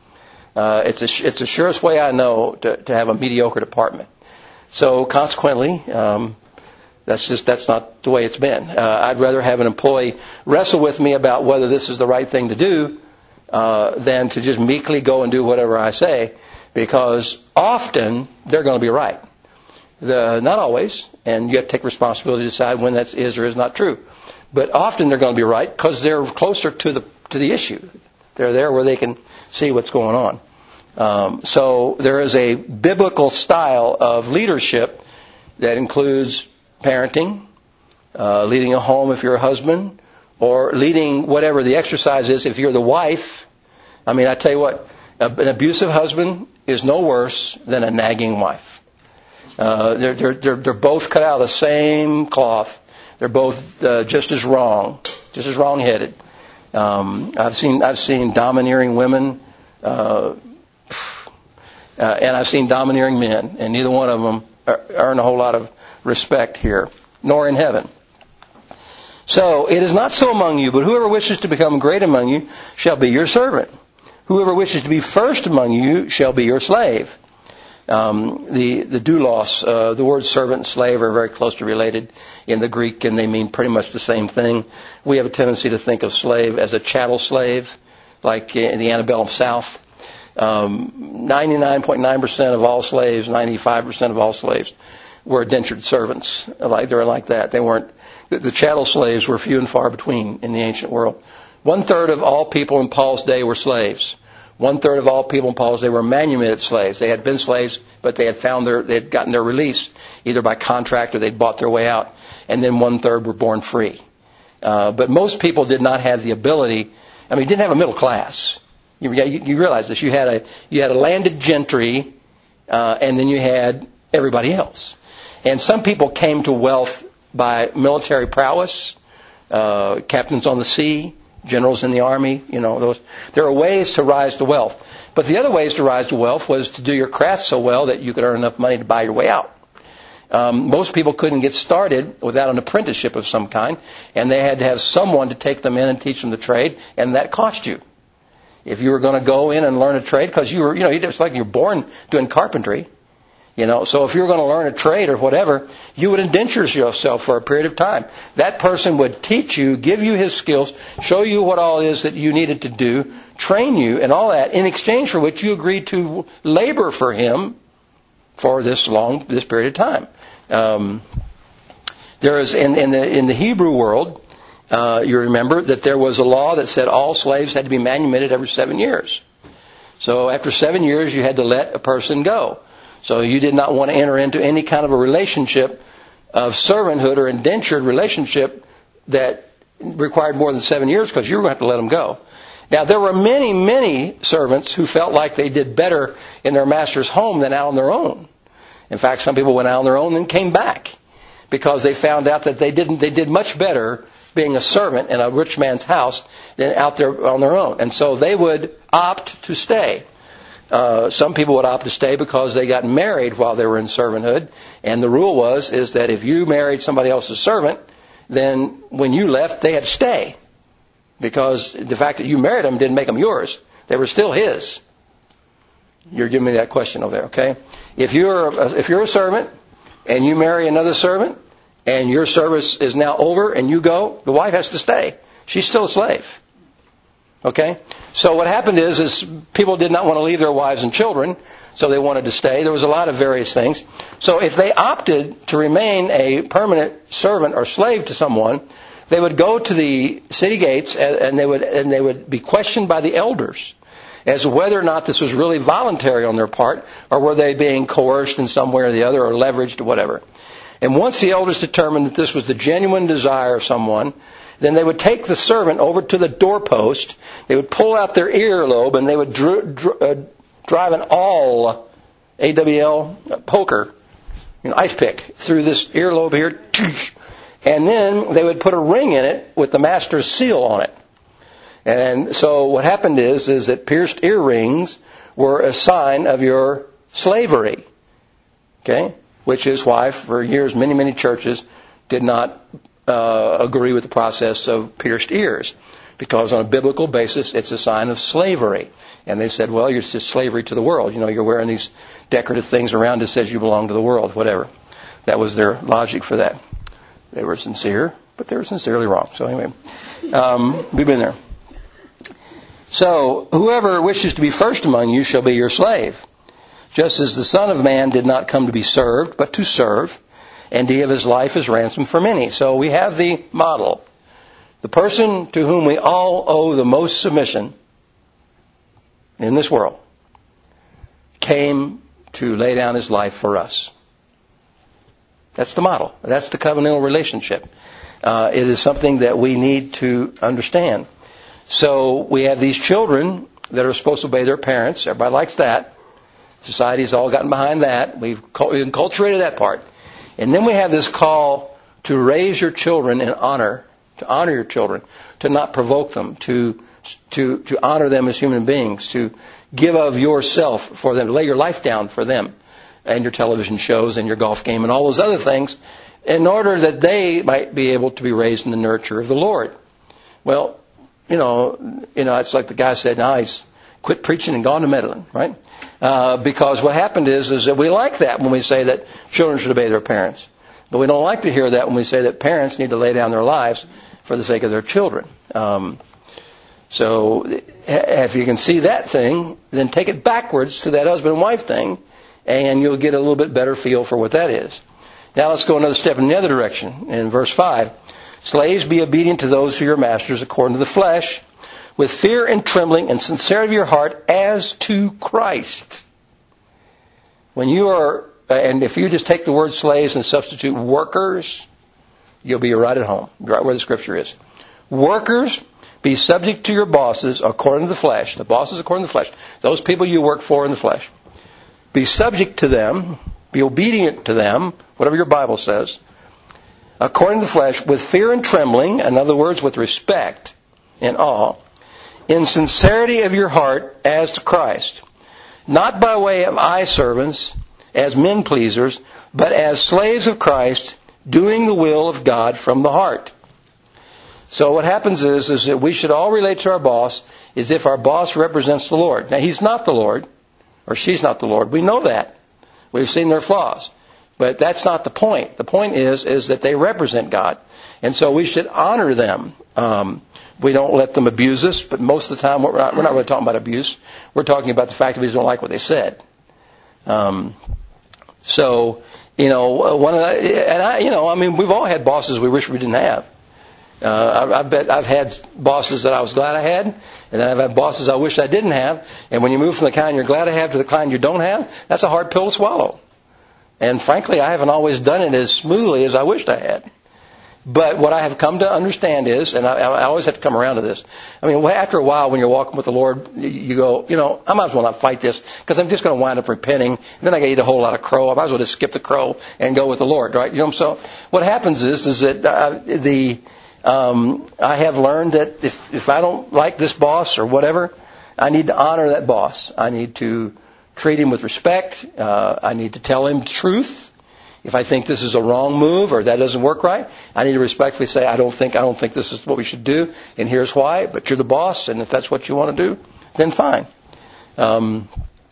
Uh, it's a, it's the surest way I know to, to have a mediocre department. So consequently, um, that's just that's not the way it's been. Uh, I'd rather have an employee wrestle with me about whether this is the right thing to do uh, than to just meekly go and do whatever I say, because often they're going to be right. The, not always, and you have to take responsibility to decide when that is or is not true. But often they're going to be right because they're closer to the to the issue. They're there where they can see what's going on. Um, so there is a biblical style of leadership that includes parenting, uh, leading a home if you're a husband, or leading whatever the exercise is if you're the wife. I mean, I tell you what, an abusive husband is no worse than a nagging wife. Uh, they're, they're, they're, they're both cut out of the same cloth. They're both uh, just as wrong, just as wrong-headed. Um, I've seen I've seen domineering women, uh, uh, and I've seen domineering men, and neither one of them earn a whole lot of respect here, nor in heaven. So it is not so among you, but whoever wishes to become great among you shall be your servant. Whoever wishes to be first among you shall be your slave. Um, the the doulos, uh, the words servant and slave are very closely related in the Greek, and they mean pretty much the same thing. We have a tendency to think of slave as a chattel slave, like in the antebellum South. Um, ninety-nine point nine percent of all slaves, ninety-five percent of all slaves were indentured servants. Like they were like that. They weren't. The, the chattel slaves were few and far between in the ancient world. One third of all people in Paul's day were slaves. One third of all people in Paul's day were manumitted slaves. They had been slaves, but they had found their, they had gotten their release either by contract or they'd bought their way out. And then one third were born free. Uh, but most people did not have the ability. I mean, you didn't have a middle class. You, you realize this. You had a you had a landed gentry, uh, and then you had everybody else. And some people came to wealth by military prowess, uh, captains on the sea, generals in the army. You know, those. There are ways to rise to wealth. But the other ways to rise to wealth was to do your craft so well that you could earn enough money to buy your way out. Um, most people couldn't get started without an apprenticeship of some kind, and they had to have someone to take them in and teach them the trade, and that cost you. If you were going to go in and learn a trade, because you were, you know, it's like you're born doing carpentry, you know. So if you were going to learn a trade or whatever, you would indenture yourself for a period of time. That person would teach you, give you his skills, show you what all it is that you needed to do, train you, and all that, in exchange for which you agreed to labor for him for this long, this period of time. Um, there is in, in the in the Hebrew world. Uh, you remember that there was a law that said all slaves had to be manumitted every seven years. So after seven years, you had to let a person go. So you did not want to enter into any kind of a relationship of servanthood or indentured relationship that required more than seven years because you were going to have to let them go. Now, there were many, many servants who felt like they did better in their master's home than out on their own. In fact, some people went out on their own and came back because they found out that they didn't. They did much better being a servant in a rich man's house than out there on their own. And so they would opt to stay. Uh, some people would opt to stay because they got married while they were in servanthood. And the rule was, is that if you married somebody else's servant, then when you left, they had to stay. Because the fact that you married them didn't make them yours. They were still his. You're giving me that question over there, okay? If you're a, if you're a servant and you marry another servant, and your service is now over and you go, the wife has to stay. She's still a slave. Okay? So what happened is, is people did not want to leave their wives and children, so they wanted to stay. There was a lot of various things. So if they opted to remain a permanent servant or slave to someone, they would go to the city gates and they would and they would be questioned by the elders as to whether or not this was really voluntary on their part, or were they being coerced in some way or the other, or leveraged or whatever. And once the elders determined that this was the genuine desire of someone, then they would take the servant over to the doorpost, they would pull out their earlobe, and they would dr- dr- uh, drive an awl, A W L, poker, you know, ice pick, through this earlobe here, and then they would put a ring in it with the master's seal on it. And so what happened is, is that pierced earrings were a sign of your slavery. Okay? Which is why, for years, many, many churches did not uh, agree with the process of pierced ears. Because on a biblical basis, it's a sign of slavery. And they said, well, it's just slavery to the world. You know, you're wearing these decorative things around that says you belong to the world, whatever. That was their logic for that. They were sincere, but they were sincerely wrong. So anyway, um, we've been there. So, whoever wishes to be first among you shall be your slave. Just as the Son of Man did not come to be served, but to serve, and to give his life as ransom for many. So we have the model. The person to whom we all owe the most submission in this world came to lay down his life for us. That's the model. That's the covenantal relationship. Uh, it is something that we need to understand. So we have these children that are supposed to obey their parents. Everybody likes that. Society's all gotten behind that. We've enculturated that part. And then we have this call to raise your children in honor, to honor your children, to not provoke them, to to to honor them as human beings, to give of yourself for them, to lay your life down for them, and your television shows and your golf game and all those other things, in order that they might be able to be raised in the nurture of the Lord. Well, you know, you know, it's like the guy said, now he's quit preaching and gone to meddling, right? Uh, because what happened is, is that we like that when we say that children should obey their parents. But we don't like to hear that when we say that parents need to lay down their lives for the sake of their children. Um, so if you can see that thing, then take it backwards to that husband and wife thing, and you'll get a little bit better feel for what that is. Now let's go another step in the other direction. In verse five, slaves, be obedient to those who are your masters according to the flesh, with fear and trembling and sincerity of your heart as to Christ. When you are, and if you just take the word slaves and substitute workers, you'll be right at home, right where the scripture is. Workers, Be subject to your bosses according to the flesh. The bosses according to the flesh. Those people you work for in the flesh. Be subject to them. Be obedient to them, whatever your Bible says, according to the flesh, with fear and trembling, in other words, with respect and awe, in sincerity of your heart as to Christ, not by way of eye servants, as men pleasers, but as slaves of Christ, doing the will of God from the heart. So what happens is, is that we should all relate to our boss as if our boss represents the Lord. Now, he's not the Lord, or she's not the Lord. We know that. We've seen their flaws. But that's not the point. The point is, is that they represent God. And so we should honor them. Um, we don't let them abuse us, but most of the time we're not, we're not really talking about abuse. We're talking about the fact that we don't like what they said. Um, so, you know, one of the, and I, you know, I mean, we've all had bosses we wish we didn't have. Uh, I, I bet I've had bosses that I was glad I had, and then I've had bosses I wish I didn't have. And when you move from the kind you're glad to have to the kind you don't have, that's a hard pill to swallow. And frankly, I haven't always done it as smoothly as I wished I had. But what I have come to understand is, and I, I always have to come around to this, I mean, after a while when you're walking with the Lord, you go, you know, I might as well not fight this, because I'm just going to wind up repenting, and then I got to eat a whole lot of crow. I might as well just skip the crow and go with the Lord, right? You know, so what happens is, is that uh, the... Um, I have learned that if, if I don't like this boss or whatever, I need to honor that boss. I need to treat him with respect. Uh, I need to tell him the truth. If I think this is a wrong move or that doesn't work right, I need to respectfully say, I don't think I don't think this is what we should do, and here's why. But you're the boss, and if that's what you want to do, then fine. Um,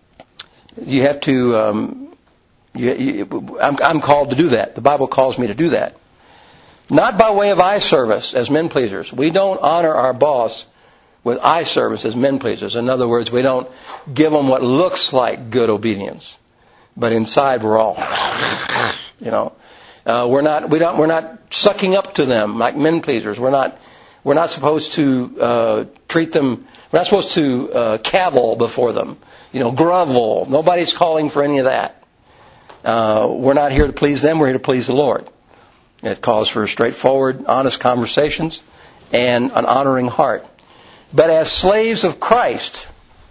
you have to. Um, you, you, I'm, I'm called to do that. The Bible calls me to do that. Not by way of eye service as men pleasers. We don't honor our boss with eye service as men pleasers. In other words, we don't give them what looks like good obedience, but inside we're all, you know, uh, we're not we don't we're not sucking up to them like men pleasers. We're not we're not supposed to uh, treat them. We're not supposed to uh, cavil before them, you know, grovel. Nobody's calling for any of that. Uh, we're not here to please them. We're here to please the Lord. It calls for straightforward, honest conversations and an honoring heart. But as slaves of Christ,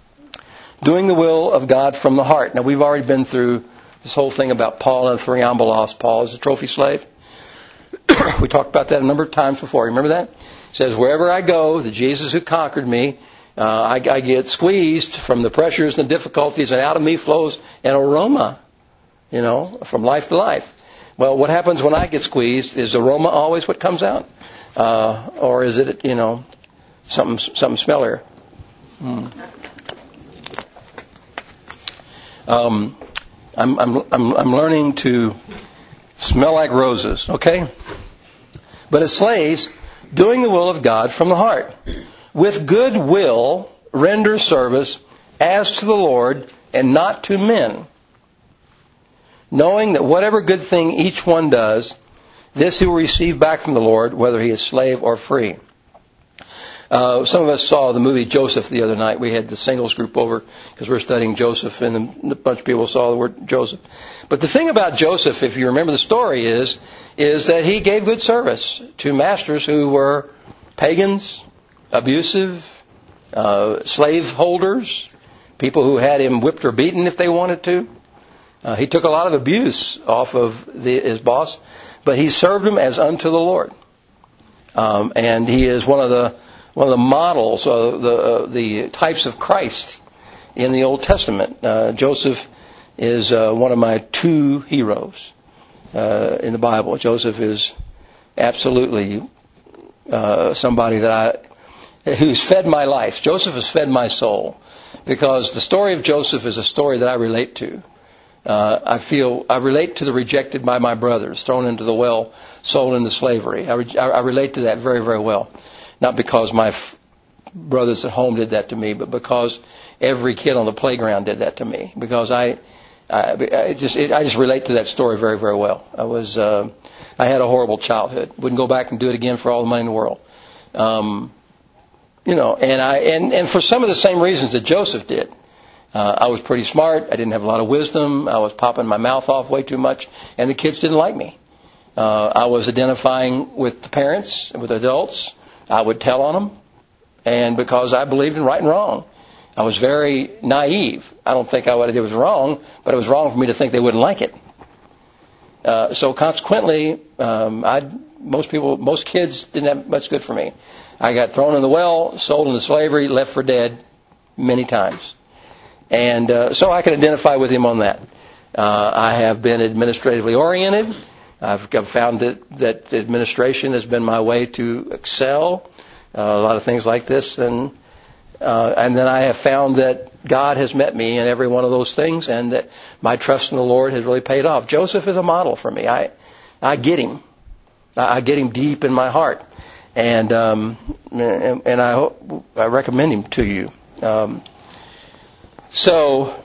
doing the will of God from the heart. Now, we've already been through this whole thing about Paul and Theriambolos. Paul is a trophy slave. We talked about that a number of times before. Remember that? It says, wherever I go, the Jesus who conquered me, uh, I, I get squeezed from the pressures and difficulties, and out of me flows an aroma, you know, from life to life. Well, what happens when I get squeezed? Is aroma always what comes out? Uh, or is it, you know, something something smellier? Hmm. Um, I'm, I'm, I'm, I'm learning to smell like roses, okay? But as slaves, doing the will of God from the heart, with good will render service as to the Lord and not to men, knowing that whatever good thing each one does, this he will receive back from the Lord, whether he is slave or free. Uh, some of us saw the movie Joseph the other night. We had the singles group over because we're studying Joseph, and a bunch of people saw the word Joseph. But the thing about Joseph, if you remember the story, is is that he gave good service to masters who were pagans, abusive, uh, slave holders, people who had him whipped or beaten if they wanted to. Uh, he took a lot of abuse off of the, his boss, but he served him as unto the Lord. Um, and he is one of the one of the models, uh, the uh, the types of Christ in the Old Testament. Uh, Joseph is uh, one of my two heroes uh, in the Bible. Joseph is absolutely uh, somebody that I who's fed my life. Joseph has fed my soul, because the story of Joseph is a story that I relate to. Uh, I feel I relate to the rejected by my brothers, thrown into the well, sold into slavery. I, re, I relate to that very, very well. Not because my f- brothers at home did that to me, but because every kid on the playground did that to me. Because I, I, I just, it, I just relate to that story very, very well. I was, uh, I had a horrible childhood. Wouldn't go back and do it again for all the money in the world. Um, you know, and I, and, and for some of the same reasons that Joseph did. Uh, I was pretty smart. I didn't have a lot of wisdom. I was popping my mouth off way too much, and the kids didn't like me. Uh, I was identifying with the parents, with adults. I would tell on them. And because I believed in right and wrong. I was very naive. I don't think I, what I did was wrong, but it was wrong for me to think they wouldn't like it. Uh, so consequently, um, I most people, most kids didn't have much good for me. I got thrown in the well, sold into slavery, left for dead many times. And uh, so I can identify with him on that. Uh, I have been administratively oriented. I've found that, that administration has been my way to excel. Uh, a lot of things like this. And uh, and then I have found that God has met me in every one of those things, and that my trust in the Lord has really paid off. Joseph is a model for me. I I get him. I get him deep in my heart. And um, and, and I, hope, I recommend him to you. Um, so,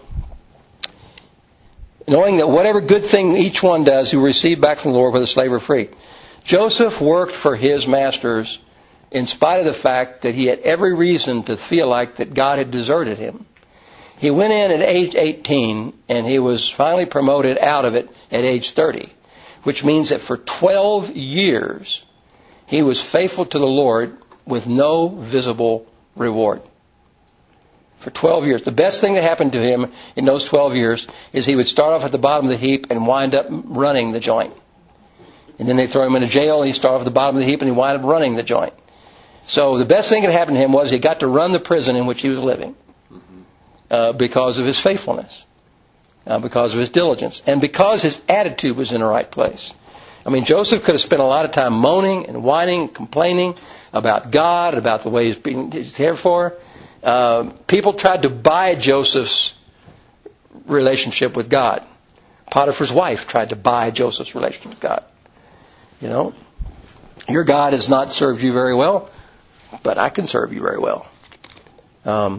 knowing that whatever good thing each one does who receive back from the Lord, whether slave or free. Joseph worked for his masters in spite of the fact that he had every reason to feel like that God had deserted him. He went in at age eighteen, and he was finally promoted out of it at age thirty, which means that for twelve years, he was faithful to the Lord with no visible reward. For twelve years. The best thing that happened to him in those twelve years is he would start off at the bottom of the heap and wind up running the joint. And then they throw him into jail, and he started off at the bottom of the heap and he wind up running the joint. So the best thing that happened to him was he got to run the prison in which he was living uh, because of his faithfulness, uh, because of his diligence, and because his attitude was in the right place. I mean, Joseph could have spent a lot of time moaning and whining and complaining about God, about the way he's being cared for. Uh, people tried to buy Joseph's relationship with God. Potiphar's wife tried to buy Joseph's relationship with God. You know, your God has not served you very well, but I can serve you very well. Um,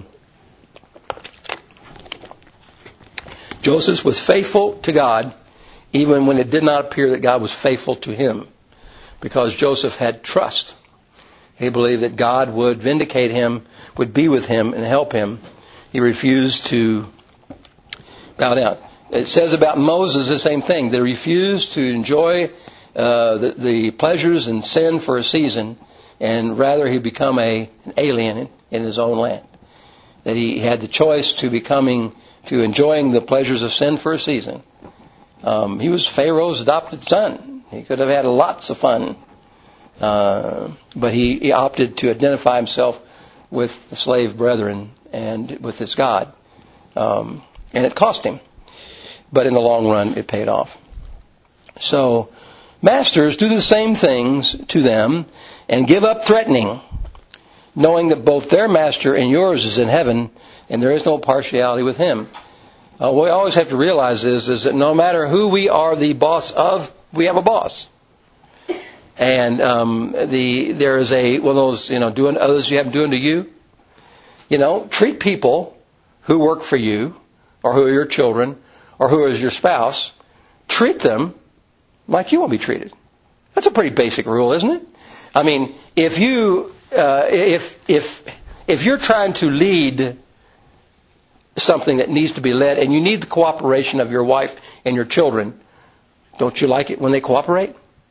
Joseph was faithful to God even when it did not appear that God was faithful to him, because Joseph had trust. He believed that God would vindicate him, would be with him and help him. He refused to bow down. It says about Moses the same thing. They refused to enjoy uh, the, the pleasures and sin for a season, and rather he become a, an alien in, in his own land. That he had the choice to becoming, to enjoying the pleasures of sin for a season. Um, he was Pharaoh's adopted son. He could have had lots of fun. Uh, but he, he opted to identify himself with the slave brethren and with his God. Um, and it cost him. But in the long run, it paid off. So, masters, do the same things to them and give up threatening, knowing that both their master and yours is in heaven, and there is no partiality with him. Uh, what we always have to realize is, is that no matter who we are the boss of, we have a boss. And um, the there is a one of those, you know, doing to others you haven't doing to you. You know, treat people who work for you, or who are your children, or who is your spouse. Treat them like you want to be treated. That's a pretty basic rule, isn't it? I mean, if you uh, if if if you're trying to lead something that needs to be led, and you need the cooperation of your wife and your children, don't you like it when they cooperate?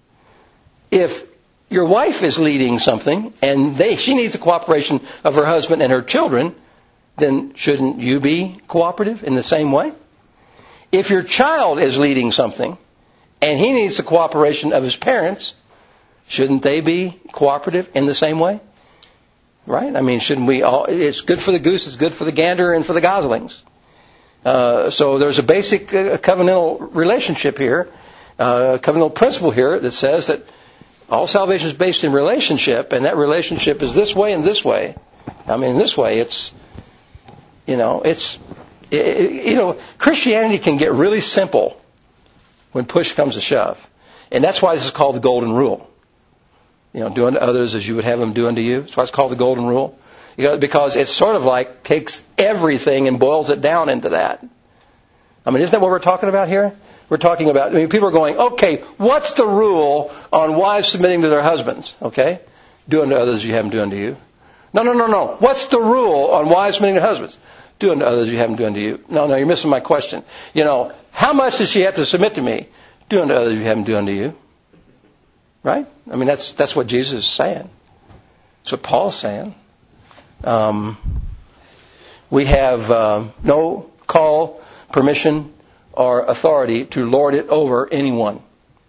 If your wife is leading something and they she needs the cooperation of her husband and her children, then shouldn't you be cooperative in the same way? If your child is leading something and he needs the cooperation of his parents, shouldn't they be cooperative in the same way? Right? I mean, shouldn't we all, it's good for the goose, it's good for the gander and for the goslings. Uh, so there's a basic uh, covenantal relationship here, uh, covenantal principle here that says that all salvation is based in relationship, and that relationship is this way and this way. I mean, this way, it's, you know, it's, it, you know, Christianity can get really simple when push comes to shove. And that's why this is called the Golden Rule. You know, do unto others as you would have them do unto you. That's why it's called the Golden Rule. You know, because it's sort of like takes everything and boils it down into that. I mean, isn't that what we're talking about here? We're talking about, I mean, people are going, okay, what's the rule on wives submitting to their husbands? Okay? Do unto others as you have them do unto you. No, no, no, no. What's the rule on wives submitting to husbands? Do unto others as you have them do unto you. No, no, you're missing my question. You know, how much does she have to submit to me? Do unto others as you have them do unto you. Right? I mean, that's that's what Jesus is saying. That's what Paul's saying. Um, we have uh, no call, permission, or authority to lord it over anyone.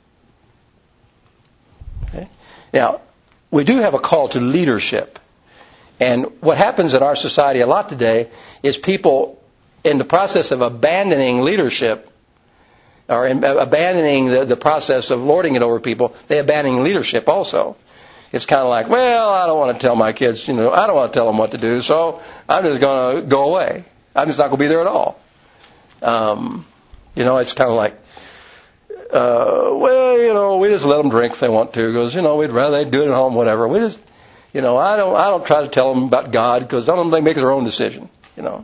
Okay? Now, we do have a call to leadership. And what happens in our society a lot today is people, in the process of abandoning leadership, or in abandoning the, the process of lording it over people, they abandon leadership also. It's kind of like, well, I don't want to tell my kids, you know, I don't want to tell them what to do, so I'm just going to go away. I'm just not going to be there at all. Um, you know, it's kind of like, uh, well, you know, we just let them drink if they want to, because, you know, we'd rather they do it at home, whatever. We just, you know, I don't, I don't try to tell them about God, because I don't let them make their own decision, you know.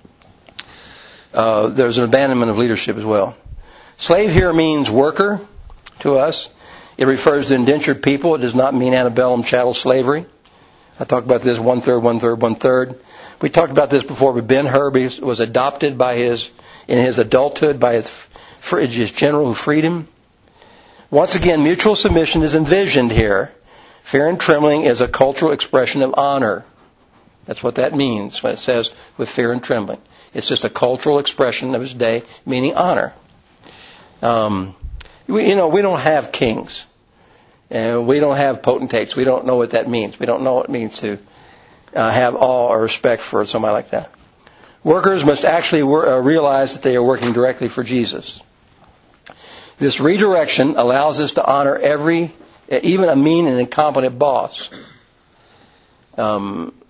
Uh, there's an abandonment of leadership as well. Slave here means worker to us. It refers to indentured people. It does not mean antebellum chattel slavery. I talked about this one third, one third, one third. We talked about this before, but Ben-Hur was adopted by his, in his adulthood by his, his general who freed him. Once again, mutual submission is envisioned here. Fear and trembling is a cultural expression of honor. That's what that means when it says with fear and trembling. It's just a cultural expression of his day, meaning honor. Um, we, you know, we don't have kings. And we don't have potentates. We don't know what that means. We don't know what it means to uh, have awe or respect for somebody like that. Workers must actually wor- uh, realize that they are working directly for Jesus. This redirection allows us to honor every, even a mean and incompetent boss. Um,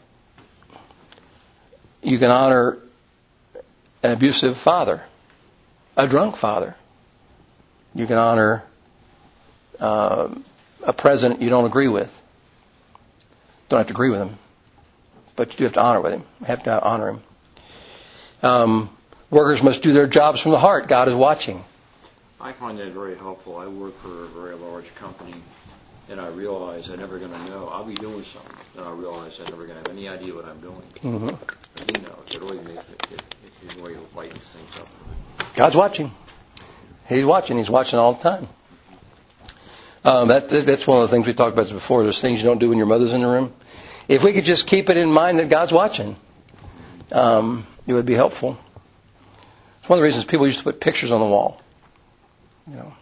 you can honor an abusive father, a drunk father. You can honor uh, a president you don't agree with. Don't have to agree with him, but you do have to honor with him. You have to honor him. Um, workers must do their jobs from the heart. God is watching. I find that very helpful. I work for a very large company, and I realize I'm never going to know. I'll be doing something, and I realize I'm never going to have any idea what I'm doing. Mm-hmm. But he knows. It really makes it, it, it, it really lightens things up. God's watching. He's watching. He's watching all the time. Um, that, that's one of the things we talked about before. There's things you don't do when your mother's in the room. If we could just keep it in mind that God's watching, um, it would be helpful. It's one of the reasons people used to put pictures on the wall. You know,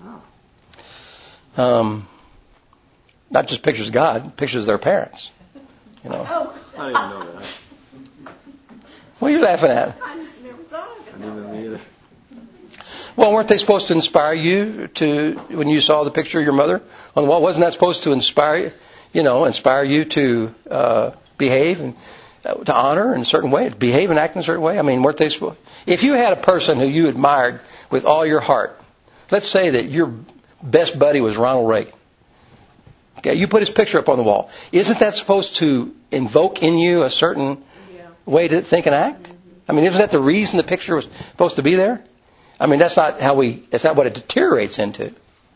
um, not just pictures of God, pictures of their parents. You know. Oh. I didn't know that. What are you laughing at? I just never thought of it. I didn't either. Well, weren't they supposed to inspire you to, when you saw the picture of your mother on the wall? Wasn't that supposed to inspire you, you know, inspire you to uh, behave and uh, to honor in a certain way, to behave and act in a certain way? I mean, weren't they supposed? If you had a person who you admired with all your heart, let's say that your best buddy was Ronald Reagan. Okay, you put his picture up on the wall. Isn't that supposed to invoke in you a certain yeah. way to think and act? I mean, isn't that the reason the picture was supposed to be there? I mean, that's not how we, that's not what it deteriorates into.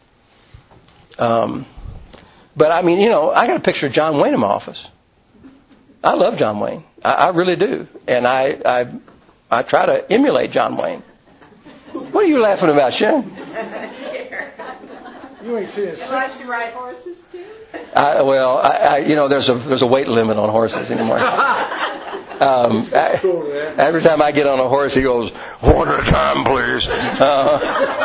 Um, but I mean, you know, I got a picture of John Wayne in my office. I love John Wayne. I, I really do. And I, I, I try to emulate John Wayne. What are you laughing about, Sharon? You ain't seen it. You like to ride horses too? I, well, I, I, you know, there's a there's a weight limit on horses anymore. Um, I, every time I get on a horse, he goes, one at a time, please. Uh,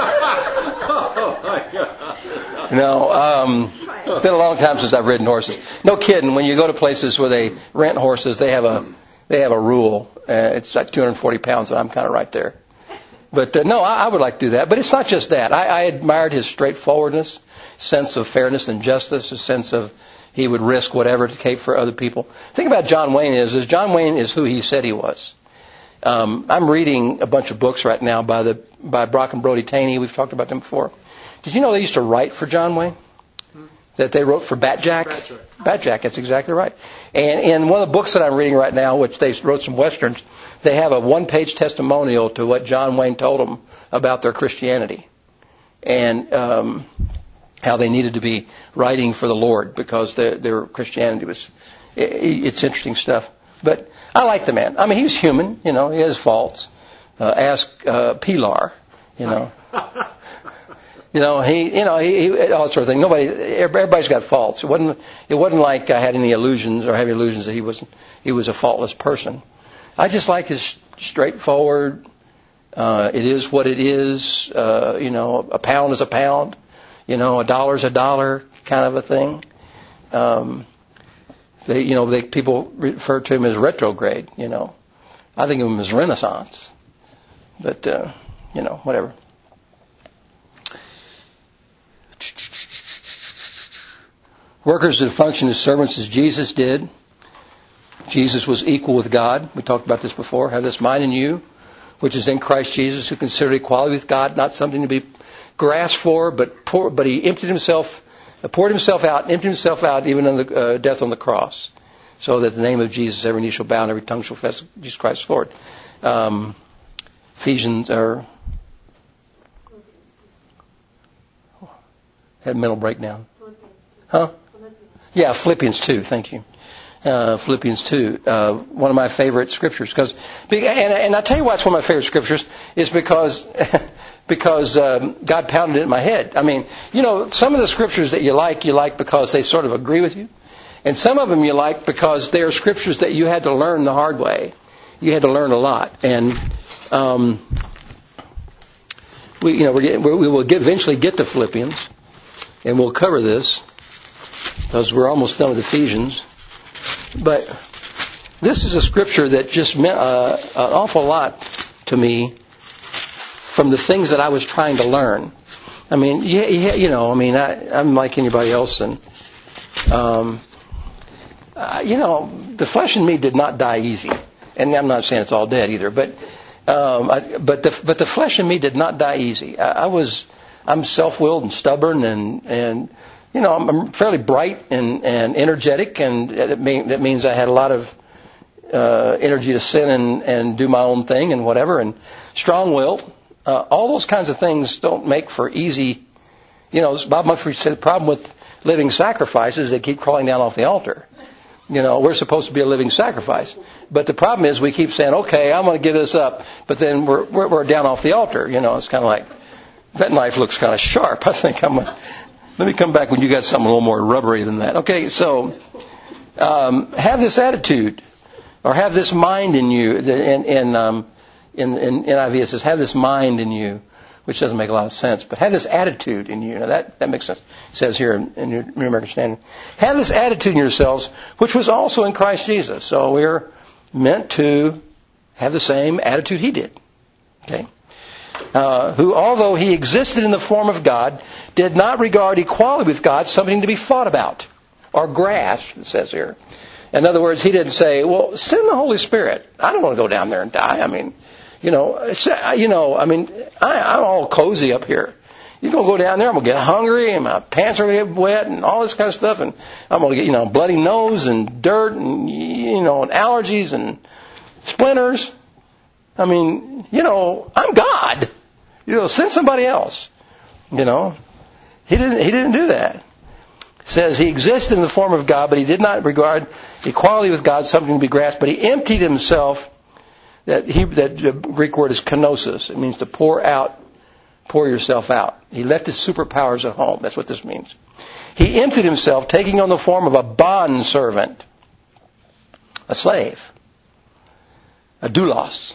no, um, it's been a long time since I've ridden horses. No kidding. When you go to places where they rent horses, they have a they have a rule. Uh, it's like two hundred forty pounds, and I'm kind of right there. But uh, no, I, I would like to do that. But it's not just that. I, I admired his straightforwardness, sense of fairness and justice, a sense of he would risk whatever to cape for other people. The thing about John Wayne is, is John Wayne is who he said he was. Um, I'm reading a bunch of books right now by the by Brock and Brody Taney. We've talked about them before. Did you know they used to write for John Wayne? That they wrote for Bat Jack? Bat Jack. Bat Jack, that's exactly right. And in one of the books that I'm reading right now, which they wrote some westerns, they have a one-page testimonial to what John Wayne told them about their Christianity. And um, how they needed to be writing for the Lord because their, their Christianity was, it, it's interesting stuff. But I like the man. I mean, he's human, you know, he has faults. Uh, ask uh, Pilar, you know. You know, he, you know, he, he all that sort of thing. Nobody, everybody's got faults. It wasn't, it wasn't like I had any illusions or have illusions that he was, he was a faultless person. I just like his straightforward. Uh, it is what it is. Uh, you know, a pound is a pound. You know, a dollar's a dollar kind of a thing. Um, they, you know, they, people refer to him as retrograde. You know, I think of him as Renaissance. But uh, you know, whatever. Workers to function as servants as Jesus did. Jesus was equal with God. We talked about this before. Have this mind in you, which is in Christ Jesus, who considered equality with God not something to be grasped for, but pour, but he emptied himself, poured himself out, emptied himself out, even on the uh, death on the cross, so that the name of Jesus, every knee shall bow and every tongue shall confess Jesus Christ is Lord. Um, Ephesians or had a mental breakdown. Huh? Yeah, Philippians two. Thank you. Uh, Philippians two, uh, one of my favorite scriptures. Because, and, and I tell you why it's one of my favorite scriptures is because because um, God pounded it in my head. I mean, you know, some of the scriptures that you like, you like because they sort of agree with you, and some of them you like because they are scriptures that you had to learn the hard way. You had to learn a lot, and um, we, you know, we, we will get, eventually get to Philippians, and we'll cover this because we're almost done with Ephesians. But this is a scripture that just meant uh, an awful lot to me from the things that I was trying to learn. I mean, yeah, yeah, you know, I mean, I, I'm like anybody else, and um, uh, you know, the flesh in me did not die easy, and I'm not saying it's all dead either, but um, I, but the but the flesh in me did not die easy. I, I was I'm self-willed and stubborn, and and you know, I'm, I'm fairly bright and, and energetic, and that, mean, that means I had a lot of uh, energy to sin and, and do my own thing and whatever, and strong-willed. Uh, all those kinds of things don't make for easy. You know, Bob Mumford said the problem with living sacrifices, they keep crawling down off the altar. You know, we're supposed to be a living sacrifice. But the problem is we keep saying, okay, I'm going to give this up, but then we're, we're, we're down off the altar. You know, it's kind of like, that knife looks kind of sharp. I think I'm going to... Let me come back when you got something a little more rubbery than that. Okay, so um, have this attitude, or have this mind in you. In, in, um, in, in N I V it says, have this mind in you, which doesn't make a lot of sense, but have this attitude in you. Now that, that makes sense. It says here in, in your New American Standard. Have this attitude in yourselves, which was also in Christ Jesus. So we're meant to have the same attitude he did. Okay. Uh, who, although he existed in the form of God, did not regard equality with God something to be fought about or grasped, it says here. In other words, he didn't say, well, send the Holy Spirit. I don't want to go down there and die. I mean, you know, you know, I mean, I, I'm all cozy up here. You're going to go down there, I'm going to get hungry, and my pants are going to get wet, and all this kind of stuff, and I'm going to get, you know, bloody nose and dirt, and, you know, and allergies and splinters. I mean, you know, I'm God. You know, send somebody else. You know, he didn't. He didn't do that. It says he existed in the form of God, but he did not regard equality with God something to be grasped. But he emptied himself. That he that the Greek word is kenosis. It means to pour out, pour yourself out. He left his superpowers at home. That's what this means. He emptied himself, taking on the form of a bond servant, a slave, a doulos.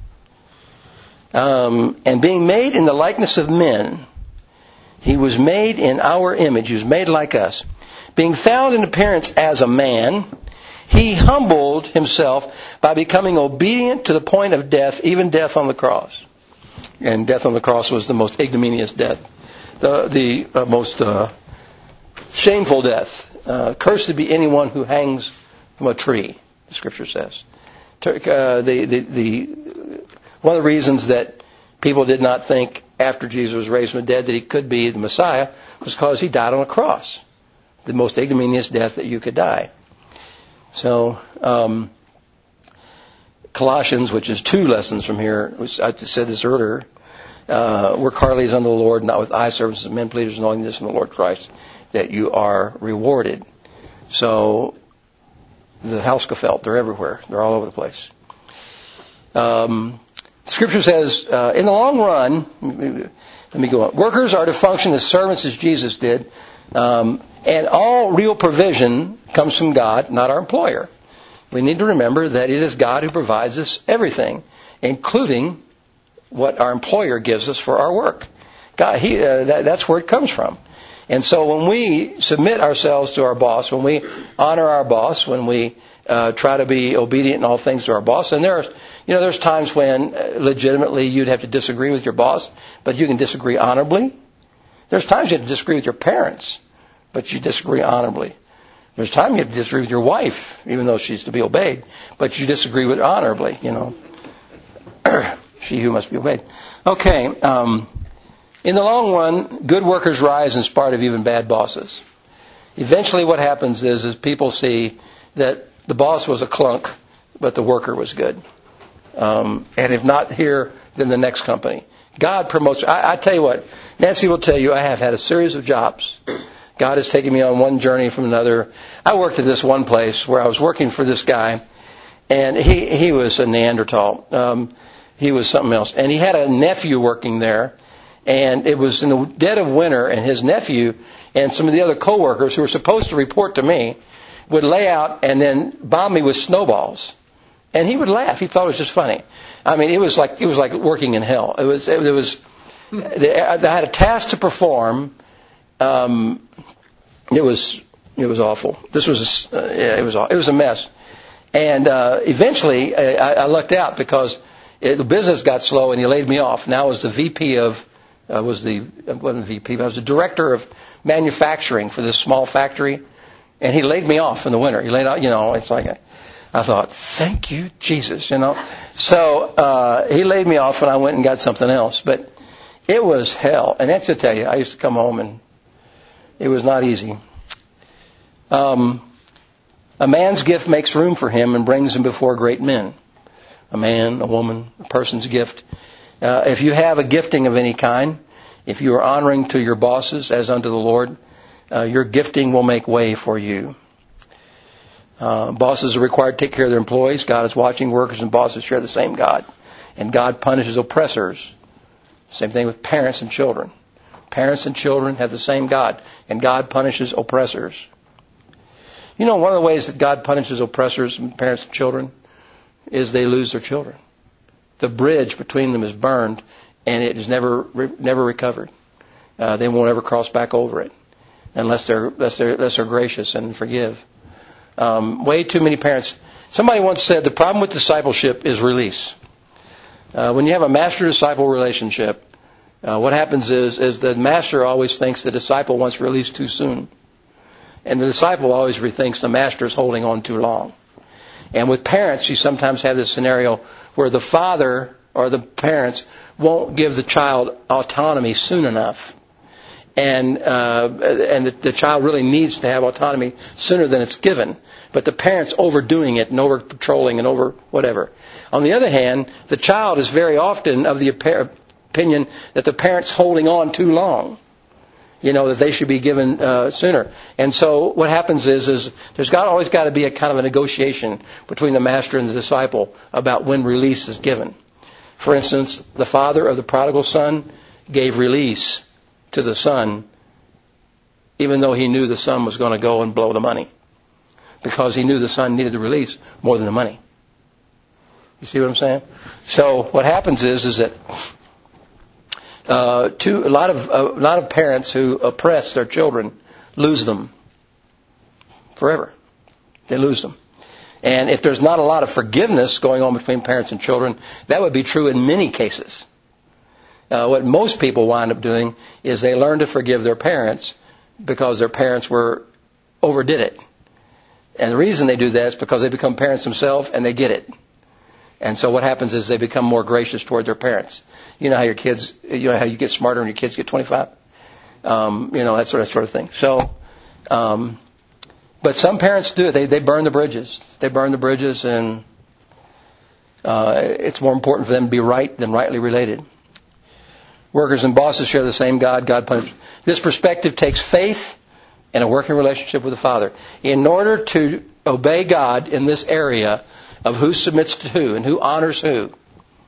Um, and being made in the likeness of men, he was made in our image. He was made like us. Being found in appearance as a man, he humbled himself by becoming obedient to the point of death, even death on the cross. And death on the cross was the most ignominious death, the, the uh, most uh, shameful death. Uh, cursed to be anyone who hangs from a tree, the Scripture says. Uh, the, the, the One of the reasons that people did not think after Jesus was raised from the dead that he could be the Messiah was because he died on a cross. The most ignominious death that you could die. So, um, Colossians, which is two lessons from here, which I said this earlier, uh, work heartily as unto the Lord, not with eye service of men pleasers, knowing this from the Lord Christ, that you are rewarded. So, the Hausgefeld, they're everywhere. They're all over the place. Um, Scripture says, uh, in the long run, the Let me go on. Workers are to function as servants as Jesus did. Um, and all real provision comes from God, not our employer. We need to remember that it is God who provides us everything, including what our employer gives us for our work. God, he, uh, that, that's where it comes from. And so when we submit ourselves to our boss, when we honor our boss, when we uh, try to be obedient in all things to our boss, and there are, you know, there's times when uh, legitimately you'd have to disagree with your boss, but you can disagree honorably. There's times you have to disagree with your parents, but you disagree honorably. There's times you have to disagree with your wife, even though she's to be obeyed, but you disagree with honorably, you know. She who must be obeyed. Okay. Um, in the long run, good workers rise in spite of even bad bosses. Eventually what happens is, is people see that the boss was a clunk, but the worker was good. Um, and if not here, then the next company. God promotes. I, I tell you what, Nancy will tell you, I have had a series of jobs. God has taken me on one journey from another. I worked at this one place where I was working for this guy, and he, he was a Neanderthal. Um, he was something else. And he had a nephew working there, and it was in the dead of winter, and his nephew and some of the other coworkers who were supposed to report to me would lay out and then bomb me with snowballs. And he would laugh. He thought it was just funny. I mean, it was like it was like working in hell. It was it, it was. They, I had a task to perform. Um, it was it was awful. This was a, uh, yeah, it was it was a mess. And uh, eventually, I, I lucked out because it, the business got slow, and he laid me off. Now I was the V P of uh, was the I wasn't V P, but I was the director of manufacturing for this small factory, and he laid me off in the winter. He laid out, you know, it's like. A, I thought, thank you, Jesus, you know. So uh, he laid me off, and I went and got something else. But it was hell. And that's to tell you, I used to come home, and it was not easy. Um, a man's gift makes room for him and brings him before great men. A man, a woman, a person's gift. Uh, if you have a gifting of any kind, if you are honoring to your bosses as unto the Lord, uh, your gifting will make way for you. Uh, bosses are required to take care of their employees. God is watching. Workers and bosses share the same God. And God punishes oppressors. Same thing with parents and children. Parents and children have the same God. And God punishes oppressors. You know, one of the ways that God punishes oppressors and parents and children is they lose their children. The bridge between them is burned, and it is never never recovered. Uh, they won't ever cross back over it unless they're, unless they're, unless they're gracious and forgive. Um, way too many parents. Somebody once said the problem with discipleship is release. Uh, when you have a master-disciple relationship, uh, what happens is, is the master always thinks the disciple wants released too soon. And the disciple always rethinks the master is holding on too long. And with parents, you sometimes have this scenario where the father or the parents won't give the child autonomy soon enough. And uh, and the, the child really needs to have autonomy sooner than it's given. But the parent's overdoing it and over patrolling and over whatever. On the other hand, the child is very often of the opinion that the parent's holding on too long. You know, that they should be given uh, sooner. And so what happens is, is there's got always got to be a kind of a negotiation between the master and the disciple about when release is given. For instance, the father of the prodigal son gave release to the son, even though he knew the son was going to go and blow the money, because he knew the son needed the release more than the money. You see what I'm saying? So what happens is, is that uh, two, a lot of a lot of parents who oppress their children lose them forever. They lose them. And if there's not a lot of forgiveness going on between parents and children, that would be true in many cases. Uh, what most people wind up doing is they learn to forgive their parents because their parents were overdid it. And the reason they do that is because they become parents themselves and they get it. And so what happens is they become more gracious toward their parents. You know how your kids, you know how you get smarter when your kids get twenty-five? Um, you know, that sort of sort of thing. So, um, but some parents do it. They, they burn the bridges. They burn the bridges, and uh, it's more important for them to be right than rightly related. Workers and bosses share the same God. God punishes. This perspective takes faith and a working relationship with the Father. In order to obey God in this area of who submits to who and who honors who,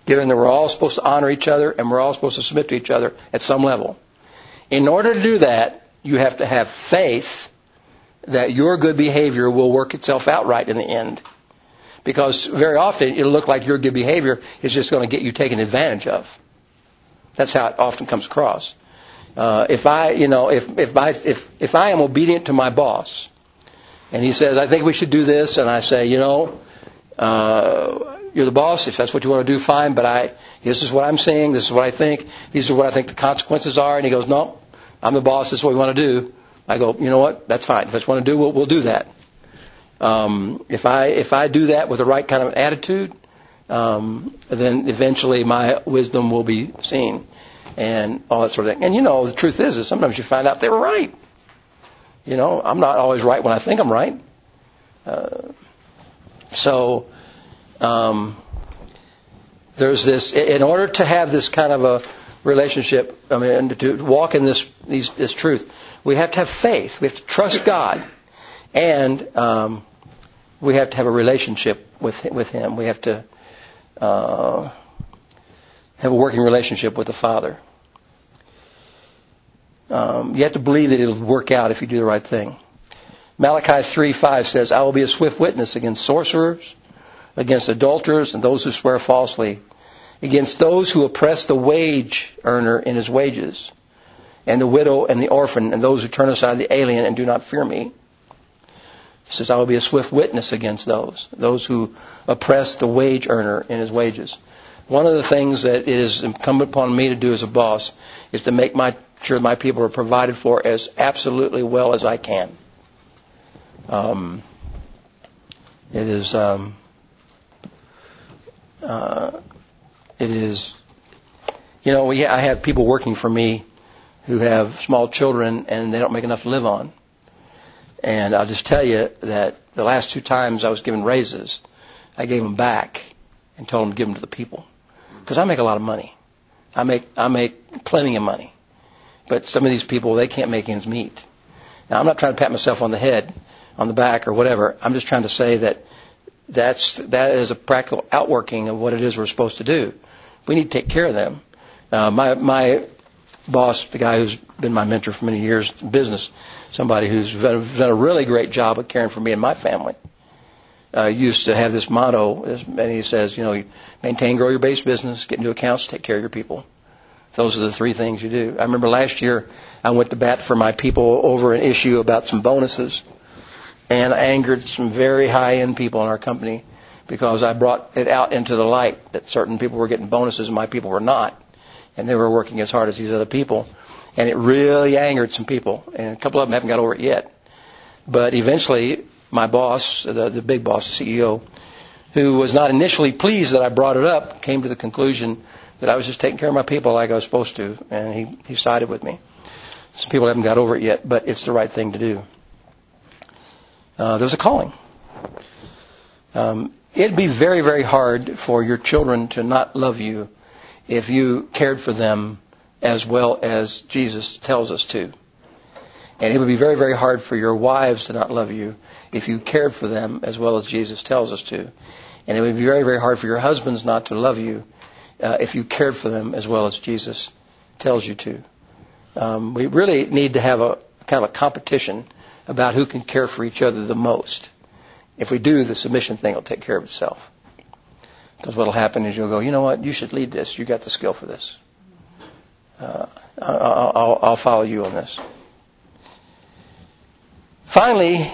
given that we're all supposed to honor each other and we're all supposed to submit to each other at some level. In order to do that, you have to have faith that your good behavior will work itself out right in the end. Because very often it'll look like your good behavior is just going to get you taken advantage of. That's how it often comes across. Uh, if I, you know, if if I if if I am obedient to my boss, and he says, I think we should do this, and I say, you know, uh, you're the boss. If that's what you want to do, fine. But I, this is what I'm saying. This is what I think. These are what I think the consequences are. And he goes, no, I'm the boss. This is what we want to do. I go, you know what? That's fine. If that's what we want to do, we'll, we'll do that. Um, if I if I do that with the right kind of attitude, um, then eventually my wisdom will be seen, and all that sort of thing. And you know, the truth is, is sometimes you find out they were right. You know, I'm not always right when I think I'm right. Uh, so um, there's this. In order to have this kind of a relationship, I mean, to walk in this these, this truth, we have to have faith. We have to trust God, and um, we have to have a relationship with with Him. We have to uh, have a working relationship with the Father. Um, you have to believe that it'll work out if you do the right thing. Malachi three five says, I will be a swift witness against sorcerers, against adulterers, and those who swear falsely, against those who oppress the wage earner in his wages, and the widow and the orphan, and those who turn aside the alien and do not fear me. He says, I will be a swift witness against those, those who oppress the wage earner in his wages. One of the things that it is incumbent upon me to do as a boss is to make my sure my people are provided for as absolutely well as I can. Um, it is, um, uh, it is, you know, we, I have people working for me who have small children and they don't make enough to live on. And I'll just tell you that the last two times I was given raises, I gave them back and told them to give them to the people. Because I make a lot of money. I make I make plenty of money. But some of these people, they can't make ends meet. Now, I'm not trying to pat myself on the head, on the back, or whatever. I'm just trying to say that that's that is a practical outworking of what it is we're supposed to do. We need to take care of them. Uh, my my boss, the guy who's been my mentor for many years in business, somebody who's done a really great job of caring for me and my family, uh, used to have this motto, and he says, you know, maintain, grow your base business, get into accounts, take care of your people. Those are the three things you do. I remember last year I went to bat for my people over an issue about some bonuses, and I angered some very high-end people in our company because I brought it out into the light that certain people were getting bonuses and my people were not, and they were working as hard as these other people, and it really angered some people, and a couple of them haven't got over it yet. But eventually my boss, the, the big boss, the C E O, who was not initially pleased that I brought it up, came to the conclusion that I was just taking care of my people like I was supposed to, and he, he sided with me. Some people haven't got over it yet, but it's the right thing to do. Uh, there's a calling. Um, it'd be very, very hard for your children to not love you if you cared for them as well as Jesus tells us to. And it would be very, very hard for your wives to not love you if you cared for them as well as Jesus tells us to. And it would be very, very hard for your husbands not to love you uh, if you cared for them as well as Jesus tells you to. Um, we really need to have a kind of a competition about who can care for each other the most. If we do, the submission thing will take care of itself. Because what will happen is you'll go, you know what, you should lead this. You got the skill for this. Uh, I'll, I'll, I'll follow you on this. Finally,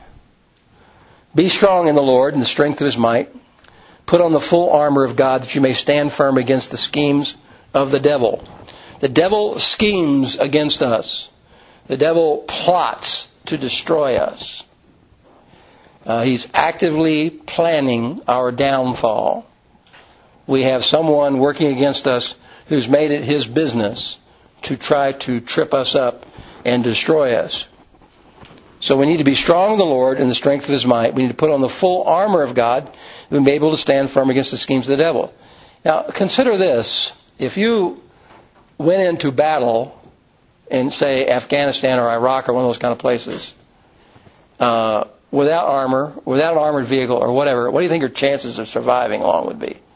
be strong in the Lord and the strength of His might. Put on the full armor of God that you may stand firm against the schemes of the devil. The devil schemes against us. The devil plots to destroy us. Uh, he's actively planning our downfall. We have someone working against us who's made it his business to try to trip us up and destroy us. So we need to be strong in the Lord and the strength of His might. We need to put on the full armor of God and be able to stand firm against the schemes of the devil. Now, consider this. If you went into battle in, say, Afghanistan or Iraq or one of those kind of places, uh, without armor, without an armored vehicle or whatever, what do you think your chances of surviving long would be?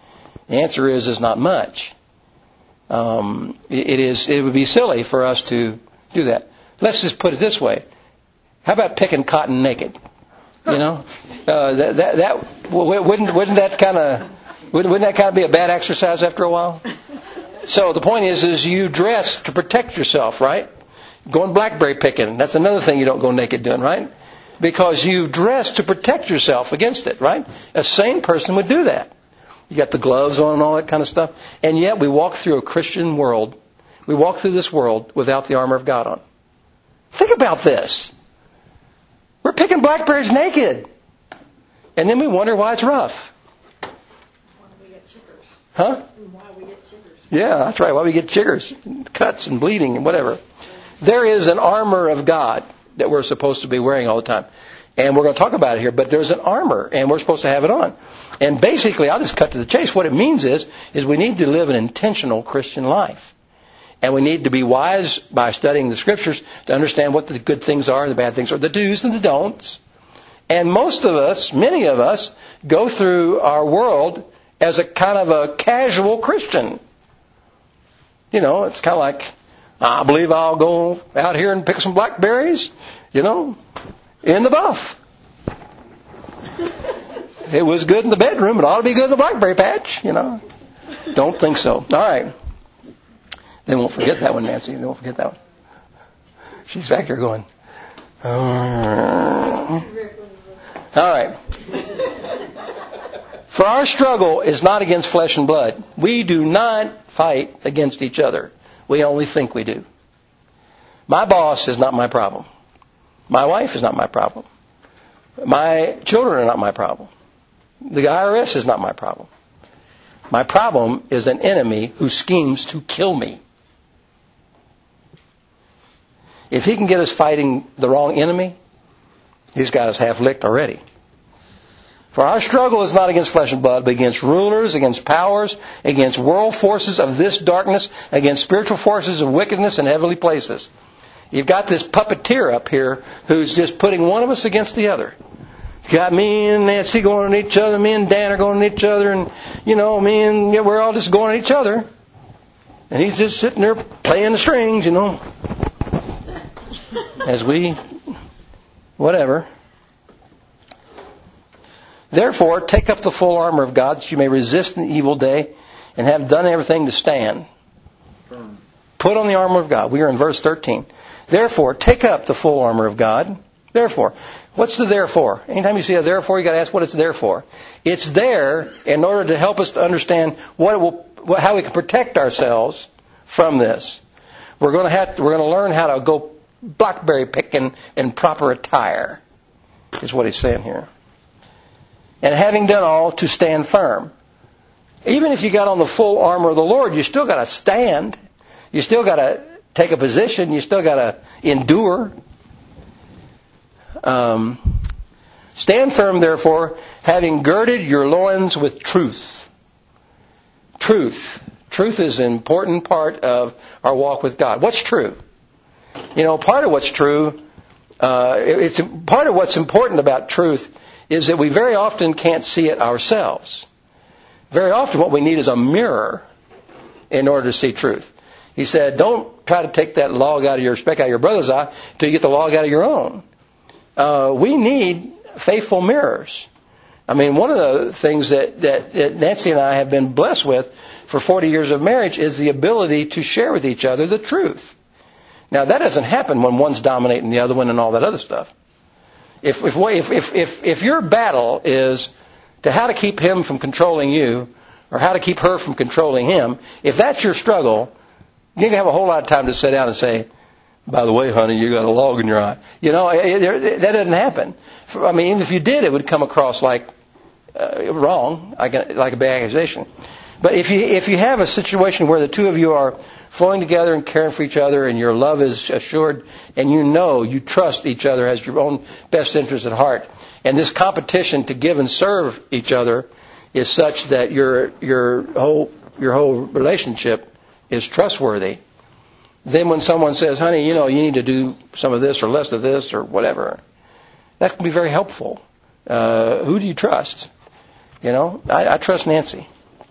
The answer is, is not much. Um, it, it is. It would be silly for us to do that. Let's just put it this way. How about picking cotton naked? You know, uh, that, that that wouldn't wouldn't that kind of wouldn't, wouldn't that kind of be a bad exercise after a while? So the point is, is you dress to protect yourself, right? Going blackberry picking, that's another thing you don't go naked doing, right? Because you've dressed to protect yourself against it, right? A sane person would do that. You got the gloves on and all that kind of stuff. And yet we walk through a Christian world. We walk through this world without the armor of God on. Think about this. We're picking blackberries naked. And then we wonder why it's rough. Why we get chiggers. Huh? And why we get chiggers. Yeah, that's right. Why we get chiggers, cuts and bleeding and whatever. There is an armor of God that we're supposed to be wearing all the time. And we're going to talk about it here, but there's an armor, and we're supposed to have it on. And basically, I'll just cut to the chase. What it means is, is we need to live an intentional Christian life. And we need to be wise by studying the Scriptures to understand what the good things are and the bad things are, the do's and the don'ts. And most of us, many of us, go through our world as a kind of a casual Christian. You know, it's kind of like, I believe I'll go out here and pick some blackberries, you know, in the buff. It was good in the bedroom, it ought to be good in the blackberry patch, you know. Don't think so. All right. They won't forget that one, Nancy. They won't forget that one. She's back here going, all right. For our struggle is not against flesh and blood. We do not fight against each other. We only think we do. My boss is not my problem. My wife is not my problem. My children are not my problem. The I R S is not my problem. My problem is an enemy who schemes to kill me. If he can get us fighting the wrong enemy, he's got us half licked already. For our struggle is not against flesh and blood, but against rulers, against powers, against world forces of this darkness, against spiritual forces of wickedness in heavenly places. You've got this puppeteer up here who's just putting one of us against the other. You got me and Nancy going at each other, me and Dan are going at each other, and, you know, me and, yeah, we're all just going at each other. And he's just sitting there playing the strings, you know, as we, whatever. Therefore, take up the full armor of God that you may resist in the evil day and have done everything to stand. Put on the armor of God. We are in verse thirteen. Therefore, take up the full armor of God. Therefore. What's the therefore? Anytime you see a therefore, you got to ask what it's there for. It's there in order to help us to understand what it will, how we can protect ourselves from this. We're going to have to, we're going to learn how to go blackberry picking in proper attire, is what he's saying here. And having done all, to stand firm. Even if you got on the full armor of the Lord, you still got to stand. You still got to take a position. You still got to endure. Um, stand firm, therefore, having girded your loins with truth. Truth. Truth is an important part of our walk with God. What's true? You know, part of what's true, uh, it's part of what's important about truth is that we very often can't see it ourselves. Very often what we need is a mirror in order to see truth. He said, don't try to take that log out of your, speck out of your brother's eye until you get the log out of your own. Uh, we need faithful mirrors. I mean, one of the things that, that, that Nancy and I have been blessed with for forty years of marriage is the ability to share with each other the truth. Now, that doesn't happen when one's dominating the other one and all that other stuff. If if if if if your battle is to how to keep him from controlling you or how to keep her from controlling him, if that's your struggle, you can have a whole lot of time to sit down and say, by the way, honey, you got a log in your eye. You know, it, it, that doesn't happen. I mean, even if you did, it would come across like uh, wrong, like a, like a bad accusation. But if you if you have a situation where the two of you are flowing together and caring for each other and your love is assured and you know, you trust each other as your own best interest at heart, and this competition to give and serve each other is such that your your whole your whole relationship is trustworthy, then when someone says, honey, you know, you need to do some of this or less of this or whatever, that can be very helpful. Uh, who do you trust? You know, I, I trust Nancy.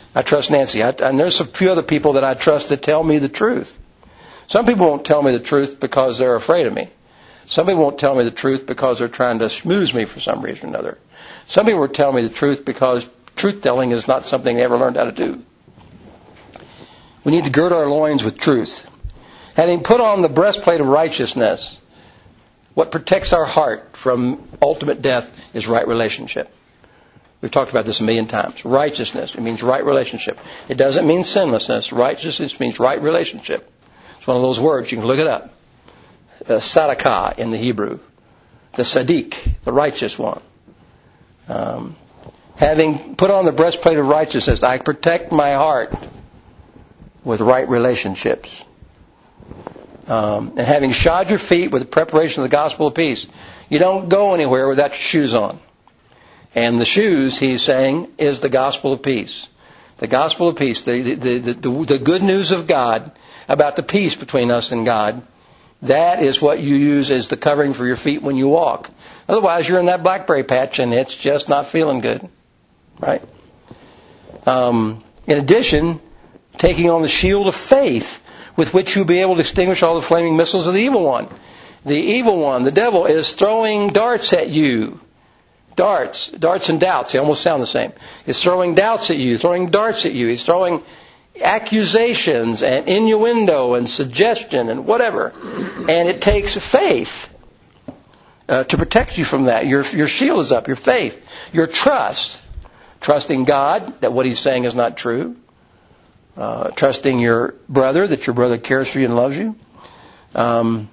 I trust Nancy. I, and there's a few other people that I trust that tell me the truth. Some people won't tell me the truth because they're afraid of me. Some people won't tell me the truth because they're trying to schmooze me for some reason or another. Some people will tell me the truth because truth-telling is not something they ever learned how to do. We need to gird our loins with truth. Having put on the breastplate of righteousness, what protects our heart from ultimate death is right relationship. We've talked about this a million times. Righteousness, it means right relationship. It doesn't mean sinlessness. Righteousness means right relationship. It's one of those words. You can look it up. Uh, Sadaqah in the Hebrew. The Sadiq, the righteous one. Um, having put on the breastplate of righteousness, I protect my heart with right relationships. Um, and having shod your feet with the preparation of the gospel of peace. You don't go anywhere without your shoes on. And the shoes, he's saying, is the gospel of peace. The gospel of peace, the, the, the, the, the good news of God about the peace between us and God. That is what you use as the covering for your feet when you walk. Otherwise, you're in that blackberry patch and it's just not feeling good. Right? Um, in addition, taking on the shield of faith with which you'll be able to extinguish all the flaming missiles of the evil one. The evil one, the devil, is throwing darts at you. Darts. Darts and doubts. They almost sound the same. He's throwing doubts at you, throwing darts at you. He's throwing accusations and innuendo and suggestion and whatever. And it takes faith uh, to protect you from that. Your, your shield is up. Your faith. Your trust. Trusting God that what He's saying is not true. Uh, trusting your brother, that your brother cares for you and loves you. Um,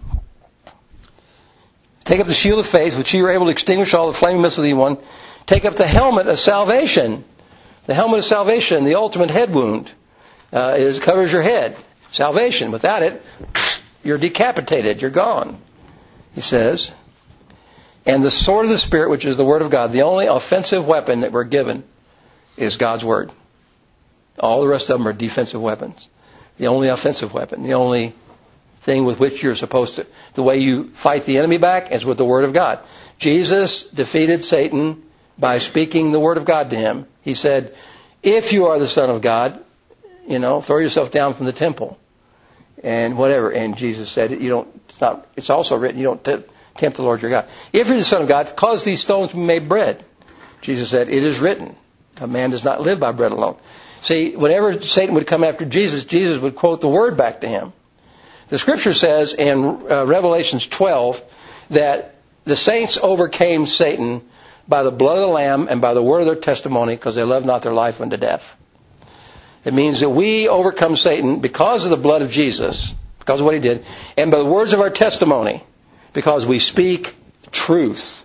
take up the shield of faith, which you are able to extinguish all the flaming missiles of the evil one. Take up the helmet of salvation. The helmet of salvation, the ultimate head wound, uh, is covers your head. Salvation. Without it, you're decapitated. You're gone. He says. And the sword of the Spirit, which is the Word of God. The only offensive weapon that we're given is God's Word. All the rest of them are defensive weapons. The only offensive weapon, the only thing with which you're supposed to, the way you fight the enemy back is with the Word of God. Jesus defeated Satan by speaking the Word of God to him. He said, if you are the Son of God, you know, throw yourself down from the temple and whatever. And Jesus said, you don't, it's not, it's also written, you don't t- tempt the Lord your God. If you're the Son of God, cause these stones to be made bread. Jesus said, it is written, a man does not live by bread alone. See, whenever Satan would come after Jesus, Jesus would quote the Word back to him. The Scripture says in uh, Revelations twelve that the saints overcame Satan by the blood of the Lamb and by the word of their testimony because they loved not their life unto death. It means that we overcome Satan because of the blood of Jesus, because of what He did, and by the words of our testimony, because we speak truth.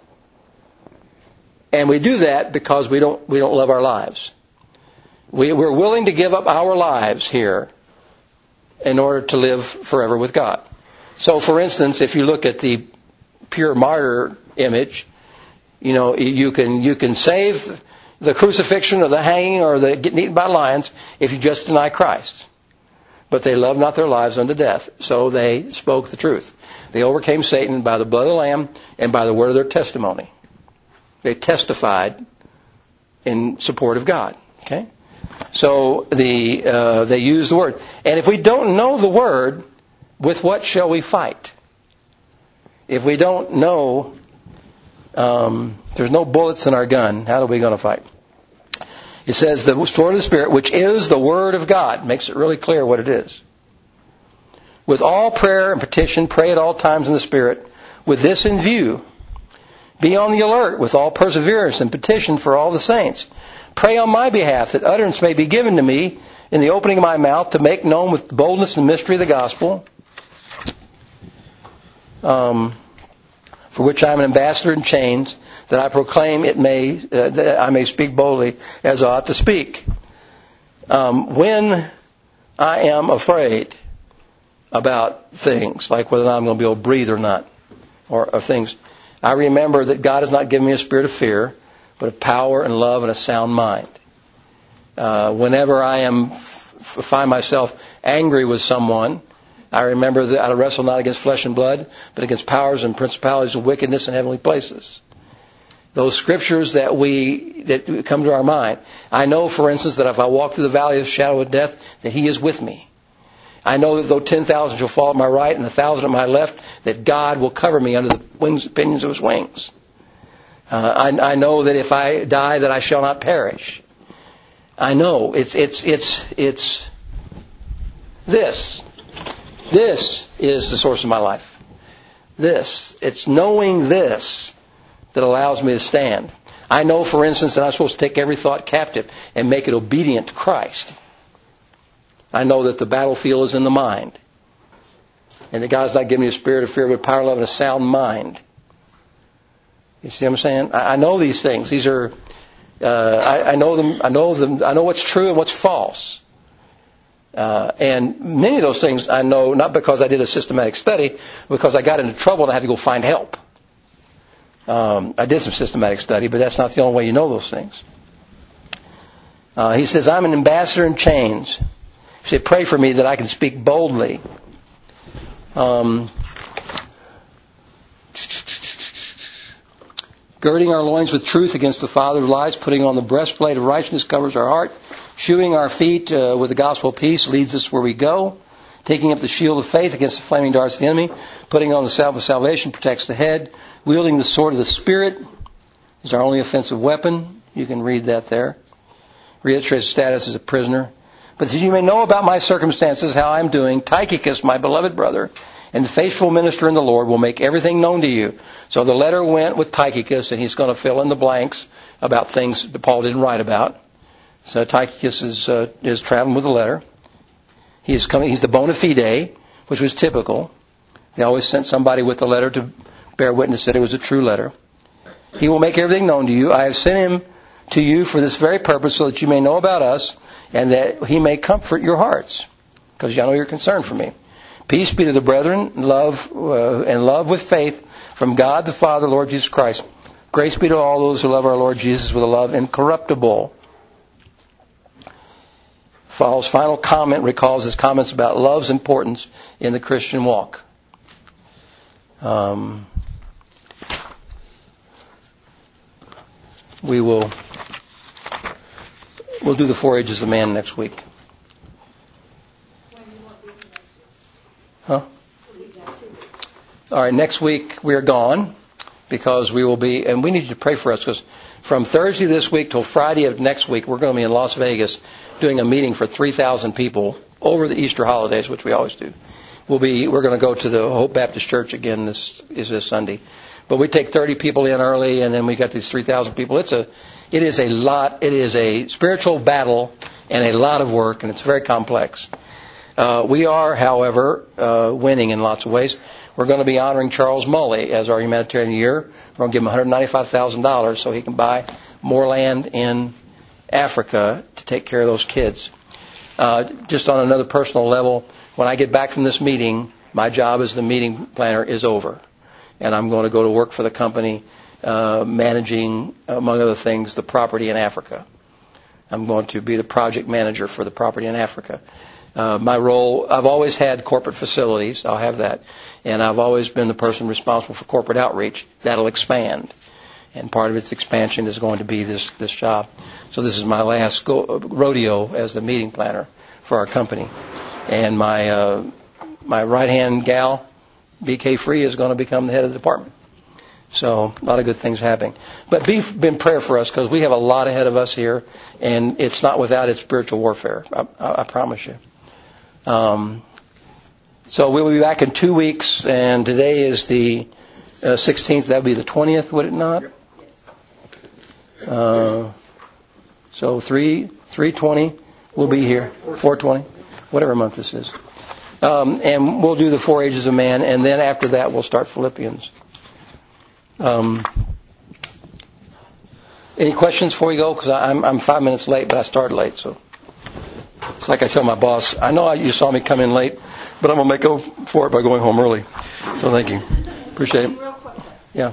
And we do that because we don't we don't love our lives. We, we're willing to give up our lives here in order to live forever with God. So, for instance, if you look at the pure martyr image, you know, you can you can save the crucifixion or the hanging or the getting eaten by lions if you just deny Christ. But they loved not their lives unto death, so they spoke the truth. They overcame Satan by the blood of the Lamb and by the word of their testimony. They testified in support of God. Okay. So the uh, they use the Word. And if we don't know the Word, with what shall we fight? If we don't know, um, there's no bullets in our gun, how are we going to fight? It says the sword of the Spirit, which is the Word of God. Makes it really clear what it is. With all prayer and petition, pray at all times in the Spirit. With this in view, be on the alert with all perseverance and petition for all the saints. Pray on my behalf that utterance may be given to me in the opening of my mouth to make known with boldness the mystery of the gospel, um, for which I am an ambassador in chains, that I proclaim it may, uh, that I may speak boldly as I ought to speak. Um, when I am afraid about things, like whether or not I'm going to be able to breathe or not, or, or things, I remember that God has not given me a spirit of fear, but of power and love and a sound mind. Uh, whenever I am f- find myself angry with someone, I remember that I wrestle not against flesh and blood, but against powers and principalities of wickedness in heavenly places. Those scriptures that we that come to our mind. I know, for instance, that if I walk through the valley of the shadow of death, that He is with me. I know that though ten thousand shall fall at my right and a thousand at my left, that God will cover me under the wings, pinions of His wings. Uh, I, I know that if I die, that I shall not perish. I know it's it's it's it's this. This is the source of my life. This. It's knowing this that allows me to stand. I know, for instance, that I'm supposed to take every thought captive and make it obedient to Christ. I know that the battlefield is in the mind. And that God's not giving me a spirit of fear, but power, love, and a sound mind. You see what I'm saying? I, I know these things. These are, uh, I, I know them, I know them, I know what's true and what's false. Uh, and many of those things I know not because I did a systematic study, because I got into trouble and I had to go find help. Um, I did some systematic study, but that's not the only way you know those things. Uh, he says, I'm an ambassador in chains. He said, pray for me that I can speak boldly. Um, girding our loins with truth against the father of lies, putting on the breastplate of righteousness covers our heart, shoeing our feet uh, with the gospel of peace leads us where we go, taking up the shield of faith against the flaming darts of the enemy, putting on the salve of salvation protects the head, wielding the sword of the Spirit is our only offensive weapon. You can read that there. Reiterates status as a prisoner. But that you may know about my circumstances, how I'm doing, Tychicus, my beloved brother, and the faithful minister in the Lord will make everything known to you. So the letter went with Tychicus, and he's going to fill in the blanks about things that Paul didn't write about. So Tychicus is uh, is traveling with the letter. He's coming. He's the bona fide, which was typical. They always sent somebody with the letter to bear witness that it was a true letter. He will make everything known to you. I have sent him to you for this very purpose, so that you may know about us, and that he may comfort your hearts, because I know you're concerned for me. Peace be to the brethren, love uh, and love with faith from God the Father, Lord Jesus Christ. Grace be to all those who love our Lord Jesus with a love incorruptible. Paul's final comment recalls his comments about love's importance in the Christian walk. Um, we will we'll do the four ages of man next week. Huh? All right, next week we are gone because we will be, and we need you to pray for us because from Thursday this week till Friday of next week we're going to be in Las Vegas doing a meeting for three thousand people over the Easter holidays, which we always do. We'll be, we're going to go to the Hope Baptist Church again this is this Sunday. But we take thirty people in early, and then we got these three thousand people. It's a, it is a lot, it is a spiritual battle and a lot of work, and it's very complex. Uh, we are, however, uh, winning in lots of ways. We're going to be honoring Charles Mully as our humanitarian of the year. We're going to give him one hundred ninety-five thousand dollars so he can buy more land in Africa to take care of those kids. Uh, just on another personal level, when I get back from this meeting, my job as the meeting planner is over. And I'm going to go to work for the company uh, managing, among other things, the property in Africa. I'm going to be the project manager for the property in Africa. Uh, my role, I've always had corporate facilities. I'll have that. And I've always been the person responsible for corporate outreach. That'll expand. And part of its expansion is going to be this, this job. So this is my last go, rodeo as the meeting planner for our company. And my uh, my right-hand gal, B K Free, is going to become the head of the department. So a lot of good things happening. But be, be in prayer for us because we have a lot ahead of us here. And it's not without its spiritual warfare. I, I, I promise you. Um, so we'll be back in two weeks. And today is the uh, sixteenth. That would be the twentieth, would it not? Uh, so three three twenty we'll be here. Four twenty, whatever month this is, um, and we'll do the four ages of man, and then after that we'll start Philippians. Um, any questions before we go? Because I'm I'm five minutes late, but I started late, so it's like I tell my boss. I know you saw me come in late, but I'm gonna make up for it by going home early. So thank you, appreciate it. Real quick. Yeah.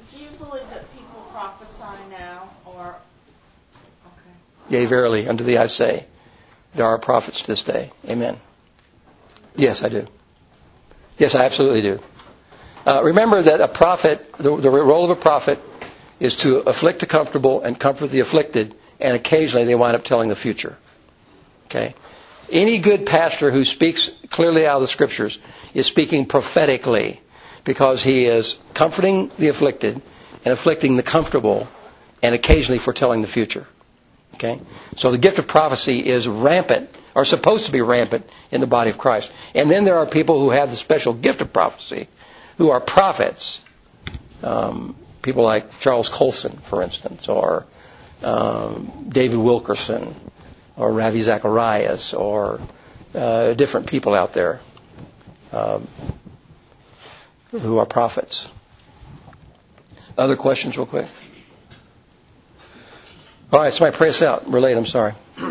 Yea, verily, unto thee I say, there are prophets this day. Amen. Yes, I do. Yes, I absolutely do. Uh, remember that a prophet, the, the role of a prophet is to afflict the comfortable and comfort the afflicted, and occasionally they wind up telling the future. Okay? Any good pastor who speaks clearly out of the Scriptures is speaking prophetically, because he is comforting the afflicted and afflicting the comfortable and occasionally foretelling the future. Okay? So the gift of prophecy is rampant, or supposed to be rampant, in the body of Christ. And then there are people who have the special gift of prophecy, who are prophets. Um, people like Charles Colson, for instance, or um, David Wilkerson, or Ravi Zacharias, or uh, different people out there um, who are prophets. Other questions real quick? All right, somebody pray us out. Relate, I'm sorry.